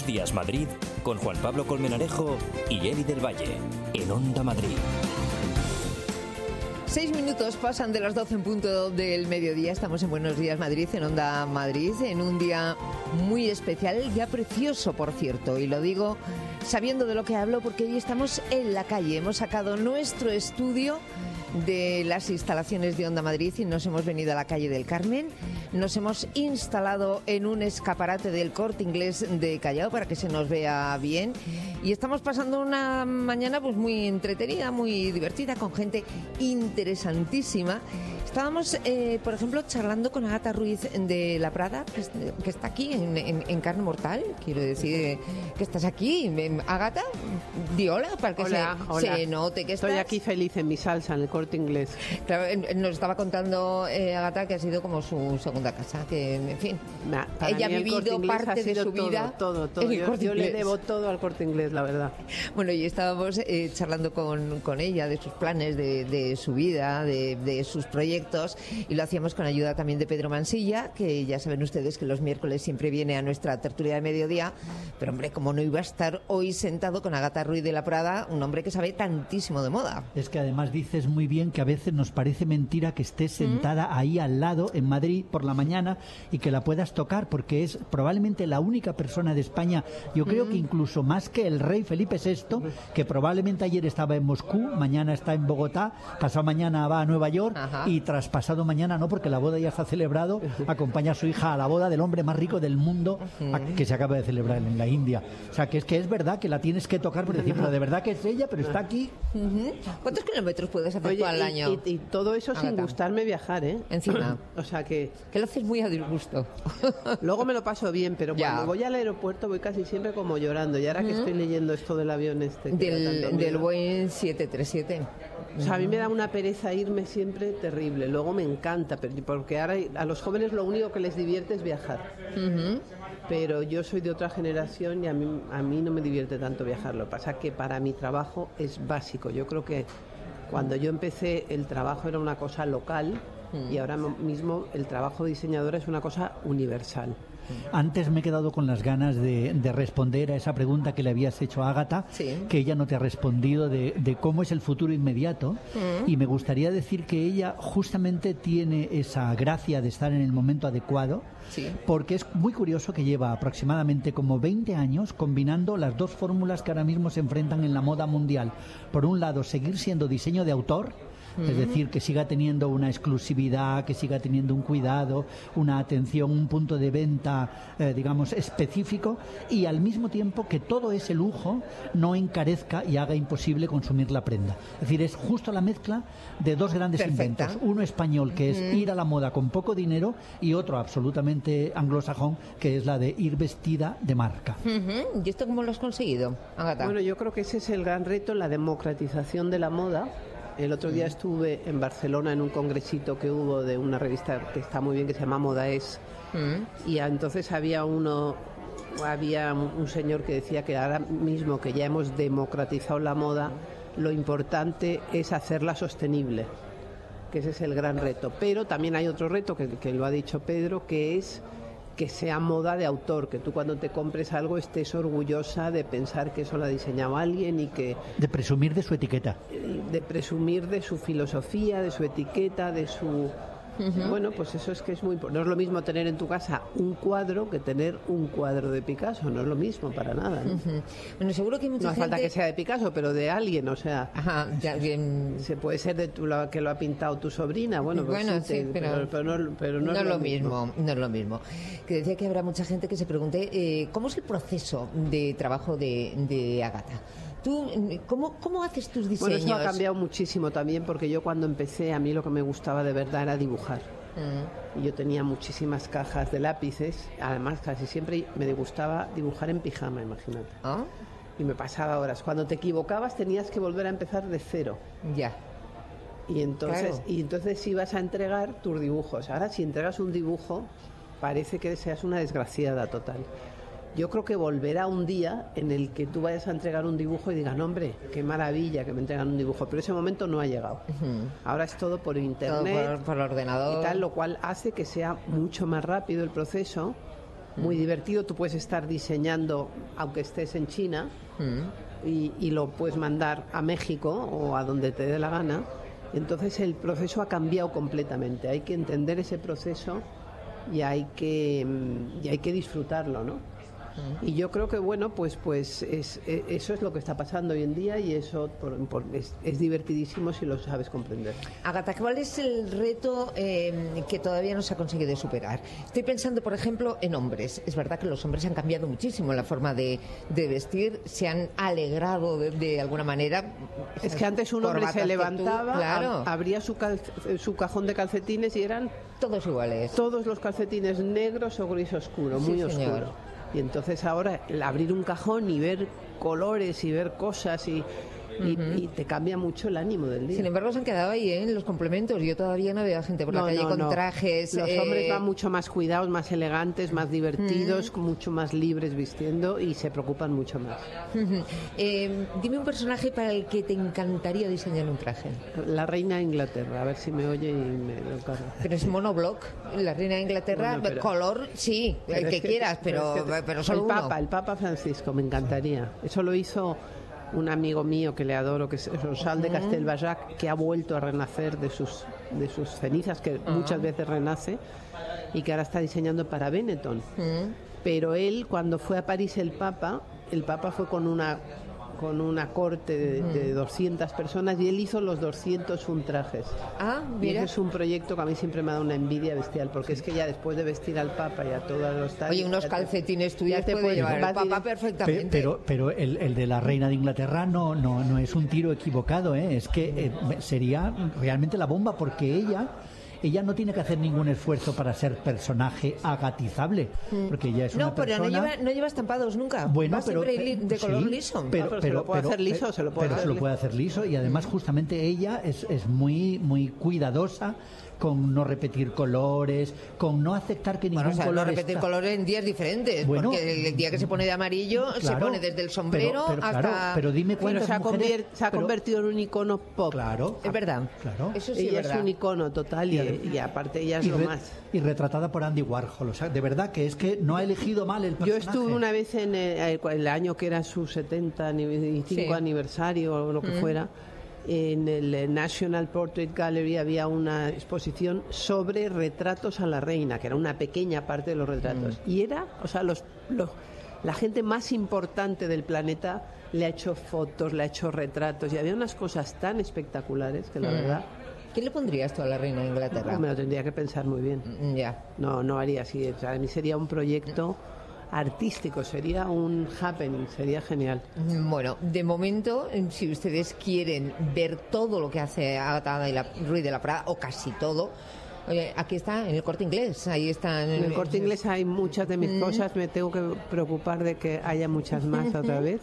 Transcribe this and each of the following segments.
Días Madrid con Juan Pablo Colmenarejo y Eli del Valle en Onda Madrid. 6 minutos pasan de las 12 en punto del mediodía. Estamos en Buenos Días Madrid, en Onda Madrid, en un día muy especial, ya precioso, por cierto, y lo digo sabiendo de lo que hablo porque hoy estamos en la calle. Hemos sacado nuestro estudio de las instalaciones de Onda Madrid y nos hemos venido a la calle del Carmen. Nos hemos instalado en un escaparate del Corte Inglés de Callao para que se nos vea bien y estamos pasando una mañana pues muy entretenida, muy divertida, con gente interesantísima. Estábamos, por ejemplo, charlando con Ágata Ruiz de la Prada, que está aquí en Carne Mortal. Quiero decir que estás aquí. Ágata, di hola para que hola. se note que estás. Estoy aquí feliz en mi salsa, en el Corte Inglés. Claro, nos estaba contando Ágata que ha sido como su segunda casa, que en fin, ella ha vivido parte de su vida. Todo. Yo le debo todo al Corte Inglés, la verdad. Bueno, y estábamos charlando con ella de sus planes, de su vida, de sus proyectos, y lo hacíamos con ayuda también de Pedro Mansilla, que ya saben ustedes que los miércoles siempre viene a nuestra tertulia de mediodía, pero hombre, como no iba a estar hoy sentado con Ágata Ruiz de la Prada, un hombre que sabe tantísimo de moda. Es que además dices muy bien que a veces nos parece mentira que estés sentada ahí al lado en Madrid por la mañana y que la puedas tocar, porque es probablemente la única persona de España, yo creo que incluso más que el rey Felipe VI, que probablemente ayer estaba en Moscú, mañana está en Bogotá, pasado mañana va a Nueva York. Ajá. Y traspasado mañana no, porque la boda ya se ha celebrado, acompaña a su hija a la boda del hombre más rico del mundo, que se acaba de celebrar en la India. O sea, que es verdad que la tienes que tocar por decir, pero de verdad que es ella, pero está aquí. ¿Cuántos kilómetros puedes hacer tú al año? Y todo eso sin gustarme viajar, ¿eh? Encima. O sea que lo haces muy a disgusto. Luego me lo paso bien, pero cuando voy al aeropuerto voy casi siempre como llorando. Y ahora que estoy leyendo esto del avión del Boeing 737. O sea, a mí me da una pereza irme siempre terrible. Luego me encanta, porque ahora a los jóvenes lo único que les divierte es viajar. Pero yo soy de otra generación y a mí no me divierte tanto viajar. Lo que pasa es que para mi trabajo es básico. Yo creo que cuando yo empecé el trabajo era una cosa local y ahora mismo el trabajo de diseñadora es una cosa universal. Antes me he quedado con las ganas de responder a esa pregunta que le habías hecho a Ágata, que ella no te ha respondido, de cómo es el futuro inmediato, y me gustaría decir que ella justamente tiene esa gracia de estar en el momento adecuado, porque es muy curioso que lleva aproximadamente como 20 años combinando las dos fórmulas que ahora mismo se enfrentan en la moda mundial. Por un lado, seguir siendo diseño de autor, es decir, que siga teniendo una exclusividad, que siga teniendo un cuidado, una atención, un punto de venta, digamos, específico, y al mismo tiempo que todo ese lujo no encarezca y haga imposible consumir la prenda. Es decir, es justo la mezcla de dos grandes inventos. Uno español, que es ir a la moda con poco dinero, y otro absolutamente anglosajón, que es la de ir vestida de marca. ¿Y esto cómo lo has conseguido, Ágata? Bueno, yo creo que ese es el gran reto, la democratización de la moda. El otro día estuve en Barcelona en un congresito que hubo de una revista que está muy bien, que se llama Moda Es. Y entonces había un señor que decía que ahora mismo que ya hemos democratizado la moda, lo importante es hacerla sostenible, que ese es el gran reto. Pero también hay otro reto que lo ha dicho Pedro, que es que sea moda de autor, que tú cuando te compres algo estés orgullosa de pensar que eso lo ha diseñado alguien y que... De presumir de su etiqueta. De presumir de su filosofía, de su etiqueta, de su... Bueno, pues eso es que es muy... No es lo mismo tener en tu casa un cuadro que tener un cuadro de Picasso, no es lo mismo para nada, ¿no? Bueno, seguro que hay mucha no hace falta que sea de Picasso, pero de alguien, o sea... Se puede ser que lo ha pintado tu sobrina, bueno, pues sí, pero no es lo mismo. No es lo mismo. Que decía que habrá mucha gente que se pregunte ¿cómo es el proceso de trabajo de Ágata? ¿Tú cómo haces tus diseños? Bueno, eso ha cambiado muchísimo también, porque yo cuando empecé, a mí lo que me gustaba de verdad era dibujar. Y yo tenía muchísimas cajas de lápices, además casi siempre me gustaba dibujar en pijama, imagínate. Y me pasaba horas. Cuando te equivocabas tenías que volver a empezar de cero. Ya. Y entonces ibas a entregar tus dibujos. Ahora si entregas un dibujo parece que seas una desgraciada total. Yo creo que volverá un día en el que tú vayas a entregar un dibujo y digas, hombre, qué maravilla que me entregan un dibujo, pero ese momento no ha llegado. Ahora es todo por internet, todo por ordenador y tal, lo cual hace que sea mucho más rápido el proceso muy divertido. Tú puedes estar diseñando, aunque estés en China, y lo puedes mandar a México o a donde te dé la gana. Entonces el proceso ha cambiado completamente. Hay que entender ese proceso y hay que disfrutarlo, ¿no? Y yo creo que, bueno, pues eso es lo que está pasando hoy en día, y eso es divertidísimo si lo sabes comprender. Ágata, ¿cuál es el reto que todavía no se ha conseguido superar? Estoy pensando, por ejemplo, en hombres. Es verdad que los hombres han cambiado muchísimo la forma de vestir, se han alegrado de alguna manera. Es que antes un hombre se levantaba, claro, abría su cajón de calcetines y eran todos iguales. Todos los calcetines negros o gris oscuro, muy oscuro. Y entonces ahora el abrir un cajón y ver colores y ver cosas y te cambia mucho el ánimo del día. Sin embargo, se han quedado ahí en los complementos. Yo todavía no veo a gente por la calle con trajes. Los hombres van mucho más cuidados, más elegantes, más divertidos, mucho más libres vistiendo, y se preocupan mucho más. Dime un personaje para el que te encantaría diseñar un traje. La reina de Inglaterra, a ver si me oye y me lo encargo. Pero es monobloc, la reina de Inglaterra, bueno, color, sí, el que quieras, pero solo el Papa Francisco, me encantaría. Eso lo hizo un amigo mío que le adoro, que es Rosal de Castelbajac, que ha vuelto a renacer de sus cenizas, que muchas veces renace, y que ahora está diseñando para Benetton. Pero él, cuando fue a París el Papa fue con una corte de 200 personas, y él hizo los 201 trajes. Y ese es un proyecto que a mí siempre me ha dado una envidia bestial, porque es que ya después de vestir al Papa y a todos los trajes... Oye, unos calcetines tuyos te puede llevar el Papa perfectamente. Pero el de la reina de Inglaterra no es un tiro equivocado, ¿eh? Es que sería realmente la bomba, porque ella no tiene que hacer ningún esfuerzo para ser personaje agatizable, porque ella es una persona... No, pero no lleva estampados nunca. Bueno, va siempre de color liso. Pero se lo puede hacer liso, se lo puede hacer liso, y además justamente ella es muy, muy cuidadosa con no repetir colores, con no aceptar que ningún color... no repetir colores en días diferentes, porque el día que se pone de amarillo, claro, se pone desde el sombrero hasta... Claro, pero dime cuántas mujeres... se ha convertido en un icono pop. Claro. Es verdad. Claro. Eso sí ella es verdad. Es un icono total, y aparte ella es lo más. Y retratada por Andy Warhol. O sea, de verdad que es que no ha elegido mal el personaje. Yo estuve una vez en el año que era su 75 aniversario o lo que fuera, en el National Portrait Gallery había una exposición sobre retratos a la reina, que era una pequeña parte de los retratos. Y era, o sea, la gente más importante del planeta le ha hecho fotos, le ha hecho retratos, y había unas cosas tan espectaculares que la verdad... ¿Qué le pondrías tú a la reina de Inglaterra? Me lo tendría que pensar muy bien. Ya. No haría así. O sea, a mí sería un proyecto artístico, sería un happening, sería genial. Bueno, de momento, si ustedes quieren ver todo lo que hace Ágata Ruiz de la Prada, o casi todo, aquí está, en el Corte Inglés. Ahí están. En el Corte Inglés hay muchas de mis cosas. Me tengo que preocupar de que haya muchas más otra vez.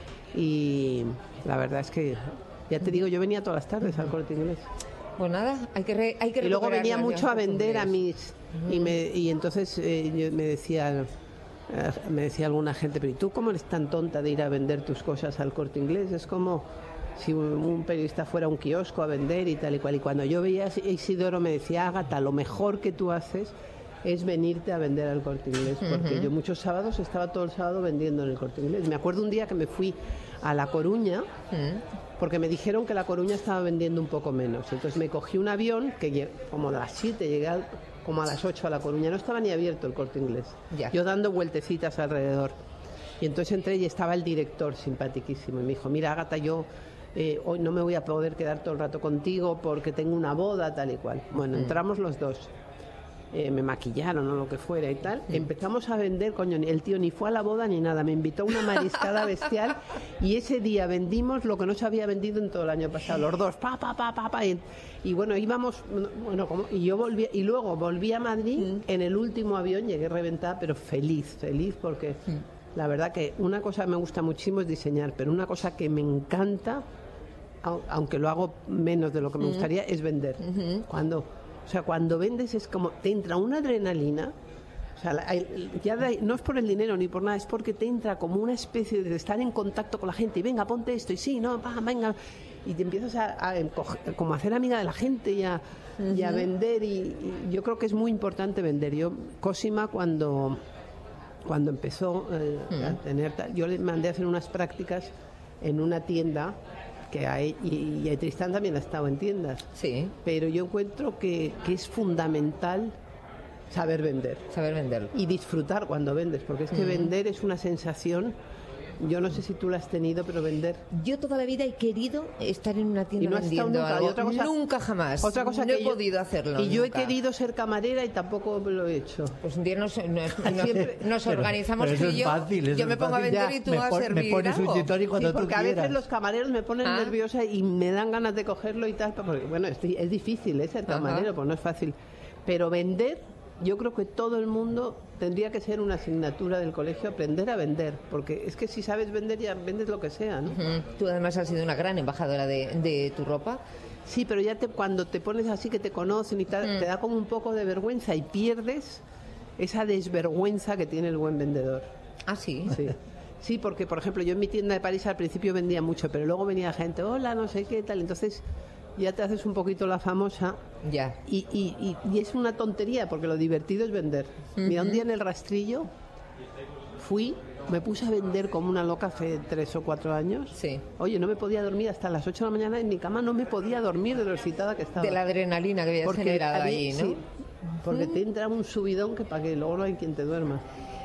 Y la verdad es que, ya te digo, yo venía todas las tardes al Corte Inglés. Pues nada, hay que y luego venía mucho a vender a mis... Y entonces me decía alguna gente, pero ¿y tú cómo eres tan tonta de ir a vender tus cosas al Corte Inglés? Es como si un periodista fuera a un kiosco a vender y tal y cual. Y cuando yo veía a Isidoro me decía, Ágata, lo mejor que tú haces es venirte a vender al Corte Inglés, porque yo muchos sábados estaba todo el sábado vendiendo en el Corte Inglés. Me acuerdo un día que me fui a La Coruña, porque me dijeron que La Coruña estaba vendiendo un poco menos. Entonces me cogí un avión, que como a las 7 llegué como a las 8 a La Coruña. No estaba ni abierto el Corte Inglés. Ya. Yo dando vueltecitas alrededor. Y entonces entré y estaba el director, simpaticísimo, y me dijo, mira, Ágata, yo hoy no me voy a poder quedar todo el rato contigo porque tengo una boda, tal y cual. Bueno, entramos los dos. Me maquillaron o lo que fuera y tal. Empezamos a vender, coño, el tío ni fue a la boda ni nada, me invitó a una mariscada bestial, y ese día vendimos lo que no se había vendido en todo el año pasado, los dos, y bueno, íbamos, y yo volví, y luego volví a Madrid en el último avión, llegué reventada, pero feliz porque la verdad que una cosa que me gusta muchísimo es diseñar, pero una cosa que me encanta, aunque lo hago menos de lo que me gustaría, es vender. Cuando vendes es como te entra una adrenalina, o sea, no es por el dinero ni por nada, es porque te entra como una especie de estar en contacto con la gente y venga, ponte esto y sí, no, venga, y te empiezas como a hacer amiga de la gente y a vender, y yo creo que es muy importante vender. Yo, Cosima, cuando cuando empezó a tener... Yo le mandé a hacer unas prácticas en una tienda, y Tristán también ha estado en tiendas. Sí. Pero yo encuentro que es fundamental saber vender. Saber vender. Y disfrutar cuando vendes, porque es que vender es una sensación... Yo no sé si tú la has tenido, pero vender... Yo toda la vida he querido estar en una tienda vendiendo nunca, algo. otra cosa, nunca jamás. Otra cosa no que he podido hacerlo. Y yo nunca. he querido ser camarera y tampoco lo he hecho. Pues un día nos organizamos tú y yo. Fácil, yo me pongo a vender y tú a servir. Me pones un gin tonic cuando tú porque quieras. A veces los camareros me ponen nerviosa y me dan ganas de cogerlo y tal. Porque, bueno, es difícil ser camarero, pues no es fácil. Pero vender, yo creo que todo el mundo tendría que ser una asignatura del colegio, aprender a vender, porque es que si sabes vender ya vendes lo que sea, ¿no? Tú además has sido una gran embajadora de tu ropa. Sí, pero ya cuando te pones así que te conocen y tal, te da como un poco de vergüenza y pierdes esa desvergüenza que tiene el buen vendedor. ¿Ah, sí? Sí, porque por ejemplo yo en mi tienda de París al principio vendía mucho, pero luego venía gente, hola, no sé qué tal, entonces ya te haces un poquito la famosa. Ya. Y es una tontería, porque lo divertido es vender. Mira, un día en el Rastrillo me puse a vender como una loca hace 3 o 4 años. Sí. Oye, no me podía dormir hasta las 8 de la mañana en mi cama, no me podía dormir de lo excitada que estaba. De la adrenalina que habías generado ahí, ¿no? Sí, porque te entra un subidón que para que luego no hay quien te duerma.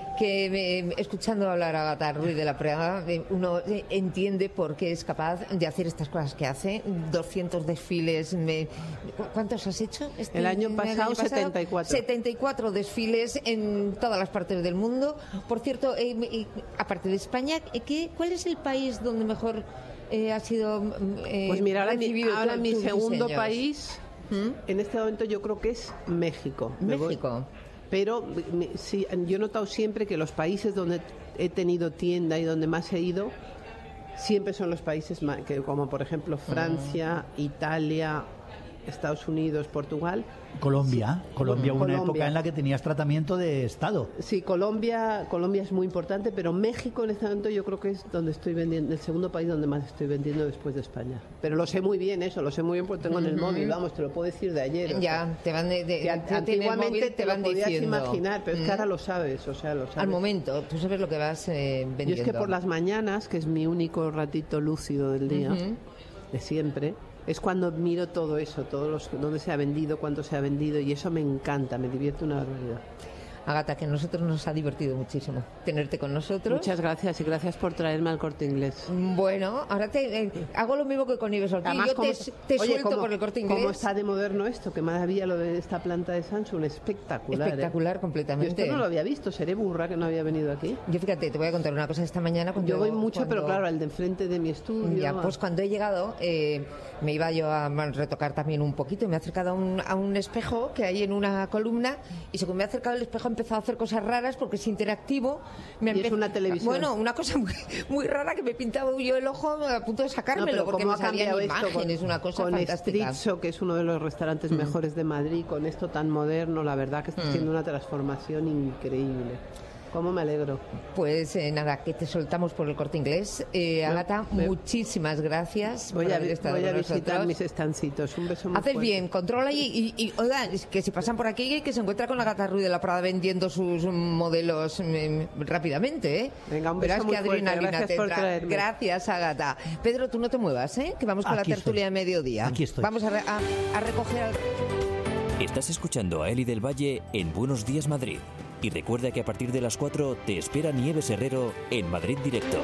Que escuchando hablar a Ágata Ruiz de la Prada, uno entiende por qué es capaz de hacer estas cosas que hace. 200 desfiles. ¿Cuántos has hecho? El año pasado 74. 74 desfiles en todas las partes del mundo. Por cierto, aparte de España, ¿cuál es el país donde mejor ha sido pues mira, ahora mi segundo diseños? País, en este momento yo creo que es México. México. Pero sí, yo he notado siempre que los países donde he tenido tienda y donde más he ido, siempre son los países como por ejemplo Francia, Italia, Estados Unidos, Portugal. Colombia, una época en la que tenías tratamiento de Estado. Sí, Colombia es muy importante, pero México en este momento yo creo que es donde estoy vendiendo, el segundo país donde más estoy vendiendo después de España. Pero lo sé muy bien porque tengo en el móvil, vamos, te lo puedo decir de ayer. Ya, te van antiguamente te van diciendo. Podías imaginar, pero es que ahora lo sabes, lo sabes. Al momento, tú sabes lo que vas vendiendo. Yo es que por las mañanas, que es mi único ratito lúcido del día, de siempre, es cuando miro todo eso, dónde se ha vendido, cuánto se ha vendido, y eso me encanta, me divierte una barbaridad. Ágata, que a nosotros nos ha divertido muchísimo tenerte con nosotros. Muchas gracias y gracias por traerme al Corte Inglés. Bueno, ahora hago lo mismo que con Ives Ortiz. Yo te suelto por el Corte Inglés. ¿Cómo está de moderno esto? Qué maravilla lo de esta planta de Samsung, espectacular. Espectacular, completamente. Yo esto no lo había visto, seré burra que no había venido aquí. Yo fíjate, te voy a contar una cosa esta mañana. Yo voy mucho, pero claro, al de enfrente de mi estudio. Ya, pues cuando he llegado, me iba yo a retocar también un poquito y me he acercado a un espejo que hay en una columna, y según me he acercado al espejo he empezado a hacer cosas raras porque es interactivo. Es una televisión. Bueno, una cosa muy rara que me pintaba yo el ojo a punto de sacármelo, porque me salían imágenes, una cosa fantástica. Con Strizzo, que es uno de los restaurantes mejores de Madrid, con esto tan moderno, la verdad que está haciendo una transformación increíble. ¿Cómo me alegro? Pues nada, que te soltamos por el Corte Inglés. Ágata, muchísimas gracias por haber estado con nosotros. Voy a visitar mis estancitos. Un beso muy fuerte. Haces bien, controla y oiga, que si pasan por aquí, que se encuentra con Ágata Ruiz de la Prada vendiendo sus modelos rápidamente, ¿eh? Venga, un beso muy fuerte. Gracias por traerme. Gracias, Ágata. Pedro, tú no te muevas, ¿eh? Que vamos con la tertulia de mediodía. Aquí estoy. Vamos a recoger al... Estás escuchando a Eli del Valle en Buenos Días Madrid. Y recuerda que a partir de las 4 te espera Nieves Herrero en Madrid Directo.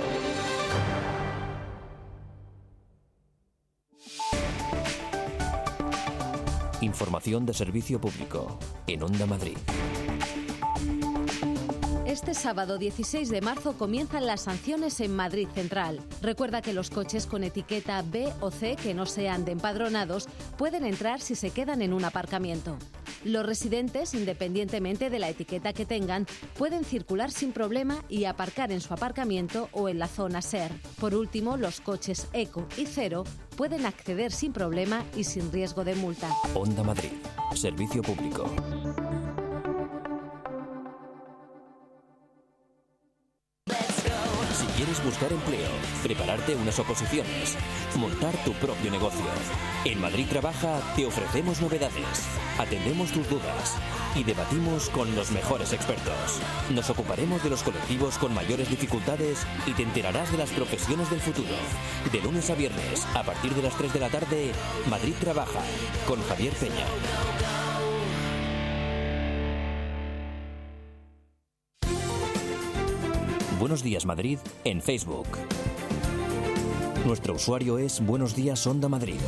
Información de servicio público en Onda Madrid. Este sábado 16 de marzo comienzan las sanciones en Madrid Central. Recuerda que los coches con etiqueta B o C que no sean de empadronados pueden entrar si se quedan en un aparcamiento. Los residentes, independientemente de la etiqueta que tengan, pueden circular sin problema y aparcar en su aparcamiento o en la zona SER. Por último, los coches Eco y Cero pueden acceder sin problema y sin riesgo de multa. Onda Madrid, servicio público. Si quieres buscar empleo, prepararte unas oposiciones, montar tu propio negocio. En Madrid Trabaja te ofrecemos novedades, atendemos tus dudas. y debatimos con los mejores expertos. Nos ocuparemos de los colectivos con mayores dificultades y te enterarás de las profesiones del futuro. De lunes a viernes, a partir de las 3 de la tarde, Madrid Trabaja, con Javier Peña. Buenos Días Madrid en Facebook. Nuestro usuario es Buenos Días Onda Madrid.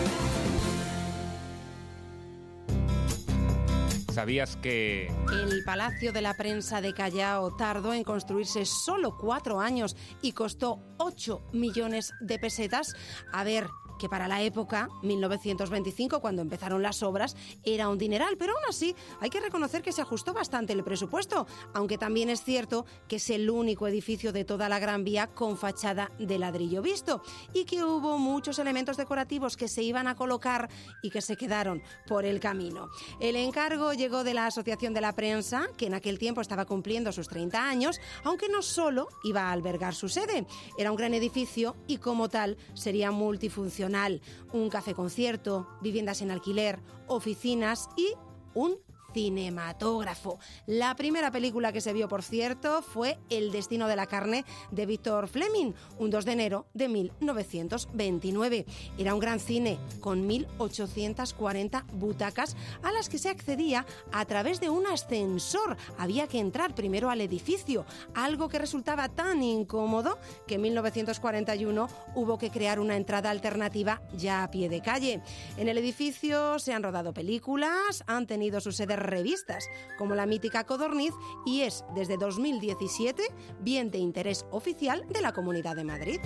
¿Sabías que el Palacio de la Prensa de Callao tardó en construirse solo 4 años y costó 8 millones de pesetas? A ver, que para la época, 1925, cuando empezaron las obras, era un dineral, pero aún así hay que reconocer que se ajustó bastante el presupuesto, aunque también es cierto que es el único edificio de toda la Gran Vía con fachada de ladrillo visto y que hubo muchos elementos decorativos que se iban a colocar y que se quedaron por el camino. El encargo llegó de la Asociación de la Prensa, que en aquel tiempo estaba cumpliendo sus 30 años, aunque no solo iba a albergar su sede. Era un gran edificio y como tal sería multifuncional. Un café concierto, viviendas en alquiler, oficinas y un cinematógrafo. La primera película que se vio, por cierto, fue El destino de la carne de Victor Fleming, un 2 de enero de 1929. Era un gran cine con 1.840 butacas a las que se accedía a través de un ascensor. Había que entrar primero al edificio, algo que resultaba tan incómodo que en 1941 hubo que crear una entrada alternativa ya a pie de calle. En el edificio se han rodado películas, han tenido su sede revistas como la mítica Codorniz y es desde 2017 bien de interés oficial de la Comunidad de Madrid.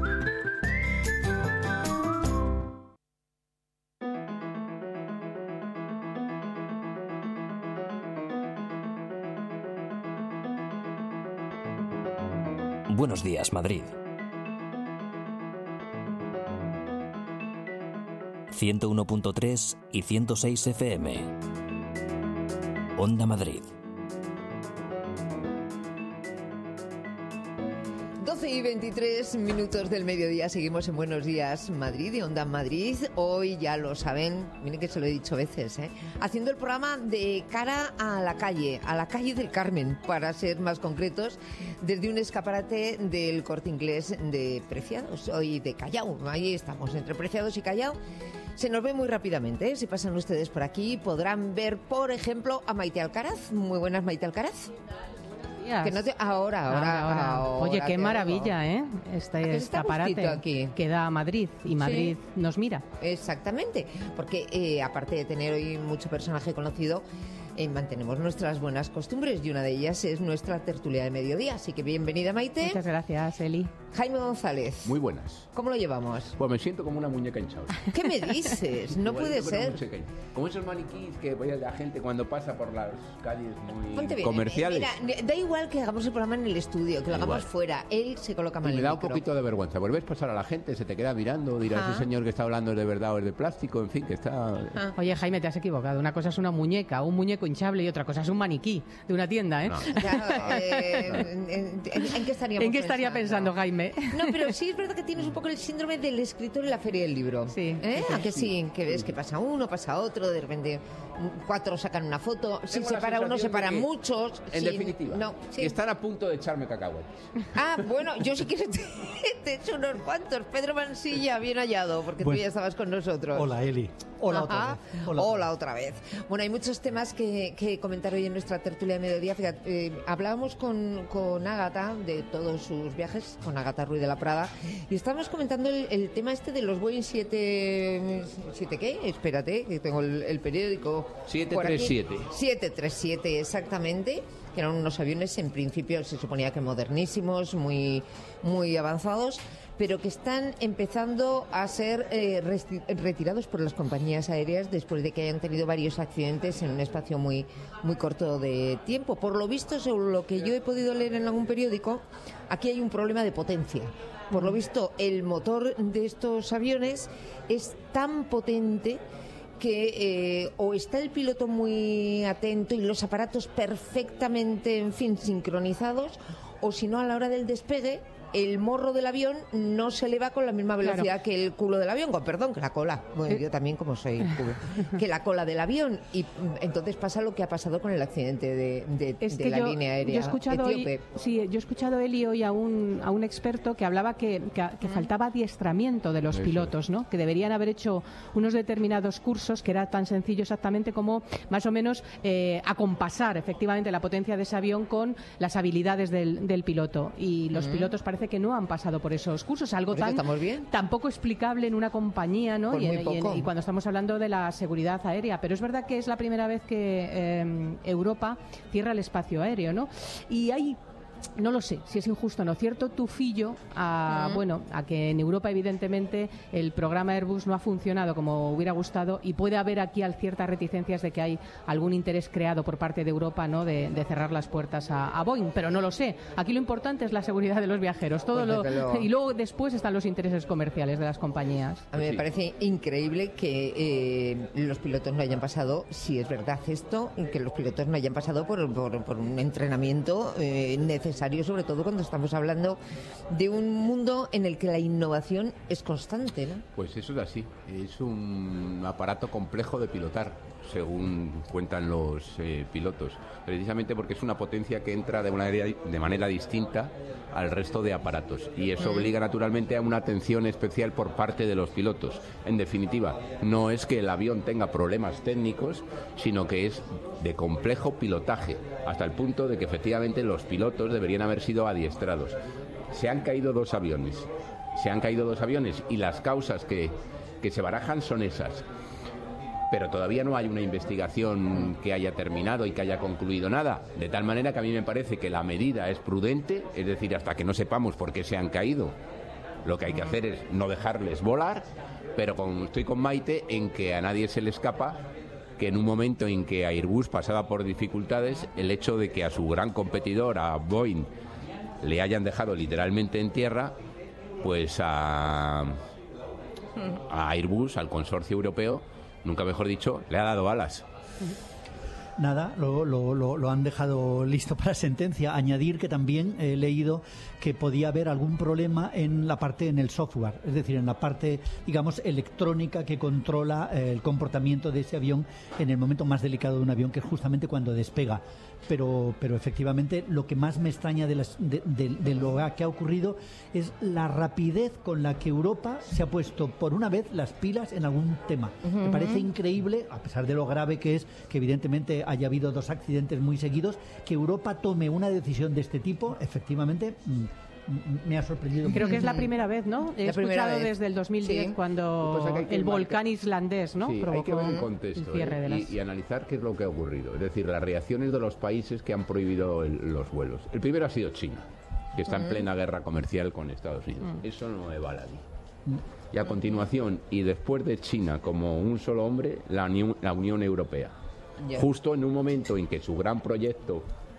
Buenos Días Madrid. 101.3 y 106 FM. Onda Madrid. 12 y 23 minutos del mediodía, seguimos en Buenos Días Madrid y Onda Madrid. Hoy ya lo saben, miren que se lo he dicho veces, haciendo el programa de cara a la calle del Carmen, para ser más concretos, desde un escaparate del Corte Inglés de Preciados, hoy de Callao. Ahí estamos, entre Preciados y Callao. Se nos ve muy rápidamente, Si pasan ustedes por aquí podrán ver, por ejemplo, a Maite Alcaraz. Muy buenas, Maite Alcaraz. Que no te... Ahora. Oye, qué maravilla, Este escaparate aquí que da a Madrid y Madrid nos mira. Exactamente, porque aparte de tener hoy mucho personaje conocido, mantenemos nuestras buenas costumbres y una de ellas es nuestra tertulia de mediodía. Así que bienvenida, Maite. Muchas gracias, Eli. Jaime González. Muy buenas. ¿Cómo lo llevamos? Pues me siento como una muñeca hinchada. ¿Qué me dices? No puede ser. Como esos maniquís que vaya la gente cuando pasa por las calles muy bien, comerciales. Mira, da igual que hagamos el programa en el estudio, que lo hagamos fuera. Él se coloca mal. Y me da un poquito de vergüenza. Pues ves pasar a la gente, se te queda mirando, dirá, ese señor que está hablando es de verdad o es de plástico, en fin, que está... Oye, Jaime, te has equivocado. Una cosa es una muñeca, un muñeco hinchable, y otra cosa es un maniquí de una tienda, No. Claro, ¿en qué estaríamos ¿En qué estaría pensando, Jaime? No, pero sí es verdad que tienes un poco el síndrome del escritor en la Feria del Libro. Sí. ¿A que sí? Que ves que pasa uno, pasa otro, de repente 4 sacan una foto, si se para uno, se paran muchos. En definitiva, que están a punto de echarme cacahuetes. Bueno, yo si quieres te echo unos cuantos. Pedro Mansilla, bien hallado, porque tú ya estabas con nosotros. Hola, Eli. Hola otra vez. Bueno, hay muchos temas que comentar hoy en nuestra tertulia de mediodía. Fíjate, hablábamos con Ágata de todos sus viajes, con Ágata Ruiz de la Prada, y estábamos comentando el tema este de los Boeing 7 ¿qué? Espérate, que tengo el periódico. 737. 737, exactamente. Que eran unos aviones, en principio se suponía que modernísimos, muy, muy avanzados, pero que están empezando a ser retirados por las compañías aéreas después de que hayan tenido varios accidentes en un espacio muy, muy corto de tiempo. Por lo visto, según lo que yo he podido leer en algún periódico, aquí hay un problema de potencia. Por lo visto, el motor de estos aviones es tan potente que o está el piloto muy atento y los aparatos perfectamente, en fin, sincronizados, o si no, a la hora del despegue, el morro del avión no se eleva con la misma velocidad que el culo del avión, que la cola. Bueno, yo también como soy culo, que la cola del avión. Y entonces pasa lo que ha pasado con el accidente de la línea aérea etíope. Yo he escuchado Eli hoy a un experto que hablaba que faltaba adiestramiento de los pilotos, ¿no? Que deberían haber hecho unos determinados cursos que era tan sencillo exactamente como más o menos acompasar efectivamente la potencia de ese avión con las habilidades del piloto. Y los pilotos parece que no han pasado por esos cursos, algo tan poco explicable en una compañía, ¿no? Y cuando estamos hablando de la seguridad aérea. Pero es verdad que es la primera vez que Europa cierra el espacio aéreo, ¿no? Y hay... No lo sé si es injusto o no, cierto tufillo a que en Europa evidentemente el programa Airbus no ha funcionado como hubiera gustado y puede haber aquí ciertas reticencias de que hay algún interés creado por parte de Europa, ¿no? de cerrar las puertas a Boeing, pero no lo sé. Aquí lo importante es la seguridad de los viajeros, y luego después están los intereses comerciales de las compañías. A mí me parece increíble que los pilotos no hayan pasado, si es verdad esto, que los pilotos no hayan pasado por un entrenamiento necesario, sobre todo cuando estamos hablando de un mundo en el que la innovación es constante, ¿no? Pues eso es así, es un aparato complejo de pilotar, según cuentan los pilotos, precisamente porque es una potencia que entra de manera distinta al resto de aparatos, y eso obliga naturalmente a una atención especial por parte de los pilotos. En definitiva, no es que el avión tenga problemas técnicos, sino que es de complejo pilotaje, hasta el punto de que efectivamente los pilotos deberían haber sido adiestrados. Se han caído dos aviones y las causas que se barajan son esas. Pero todavía no hay una investigación que haya terminado y que haya concluido nada, de tal manera que a mí me parece que la medida es prudente, es decir, hasta que no sepamos por qué se han caído, lo que hay que hacer es no dejarles volar, pero estoy con Maite en que a nadie se le escapa que en un momento en que Airbus pasaba por dificultades, el hecho de que a su gran competidor, a Boeing, le hayan dejado literalmente en tierra, pues a Airbus, al consorcio europeo, nunca mejor dicho, le ha dado alas. Nada, lo han dejado listo para sentencia. Añadir que también he leído que podía haber algún problema en el software, es decir, en la parte, digamos, electrónica que controla el comportamiento de ese avión en el momento más delicado de un avión, que es justamente cuando despega. Pero efectivamente lo que más me extraña de lo que ha ocurrido es la rapidez con la que Europa se ha puesto por una vez las pilas en algún tema. Me parece increíble, a pesar de lo grave que es, que evidentemente haya habido 2 accidentes muy seguidos, que Europa tome una decisión de este tipo. Efectivamente me ha sorprendido. Creo que es la primera vez, ¿no? He escuchado desde el 2010 cuando el volcán islandés, ¿no? Provocó, hay que ver el contexto y analizar qué es lo que ha ocurrido. Es decir, las reacciones de los países que han prohibido los vuelos. El primero ha sido China, que está en plena guerra comercial con Estados Unidos. Eso no me va a la vida. Y a continuación, y después de China como un solo hombre, la Unión Europea. Justo en un momento en que su gran proyecto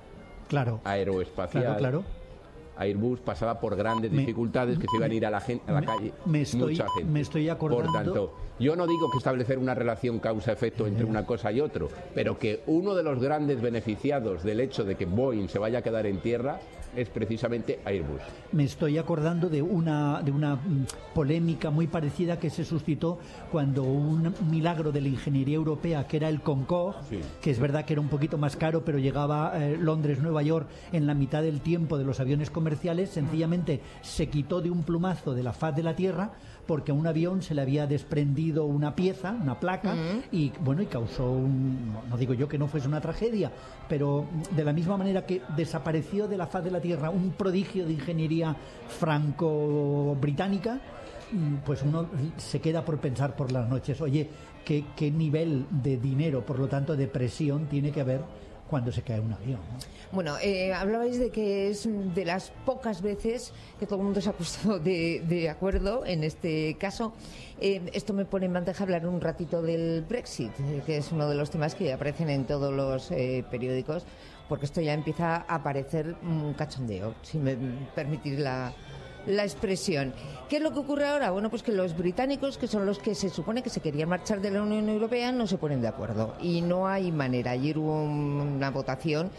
aeroespacial, Airbus pasaba por grandes dificultades, que se iban a ir a la calle mucha gente. Me estoy acordando. Por tanto, yo no digo que establecer una relación causa-efecto entre una cosa y otro, pero que uno de los grandes beneficiados del hecho de que Boeing se vaya a quedar en tierra es precisamente Airbus. Me estoy acordando de una polémica muy parecida que se suscitó cuando un milagro de la ingeniería europea, que era el Concorde, que es verdad que era un poquito más caro, pero llegaba Londres-Nueva York en la mitad del tiempo de los aviones comerciales, sencillamente se quitó de un plumazo de la faz de la Tierra porque a un avión se le había desprendido una pieza, una placa, y causó no digo yo que no fuese una tragedia, pero de la misma manera que desapareció de la faz de la Tierra un prodigio de ingeniería franco-británica, pues uno se queda por pensar por las noches, oye, qué nivel de dinero, por lo tanto de presión, tiene que haber cuando se cae un avión, ¿no? Bueno, hablabais de que es de las pocas veces que todo el mundo se ha puesto de acuerdo en este caso. Esto me pone en bandeja hablar un ratito del Brexit, que es uno de los temas que aparecen en todos los periódicos, porque esto ya empieza a parecer un cachondeo, si me permitís la expresión. ¿Qué es lo que ocurre ahora? Bueno, pues que los británicos, que son los que se supone que se querían marchar de la Unión Europea, no se ponen de acuerdo y no hay manera. Ayer hubo una votación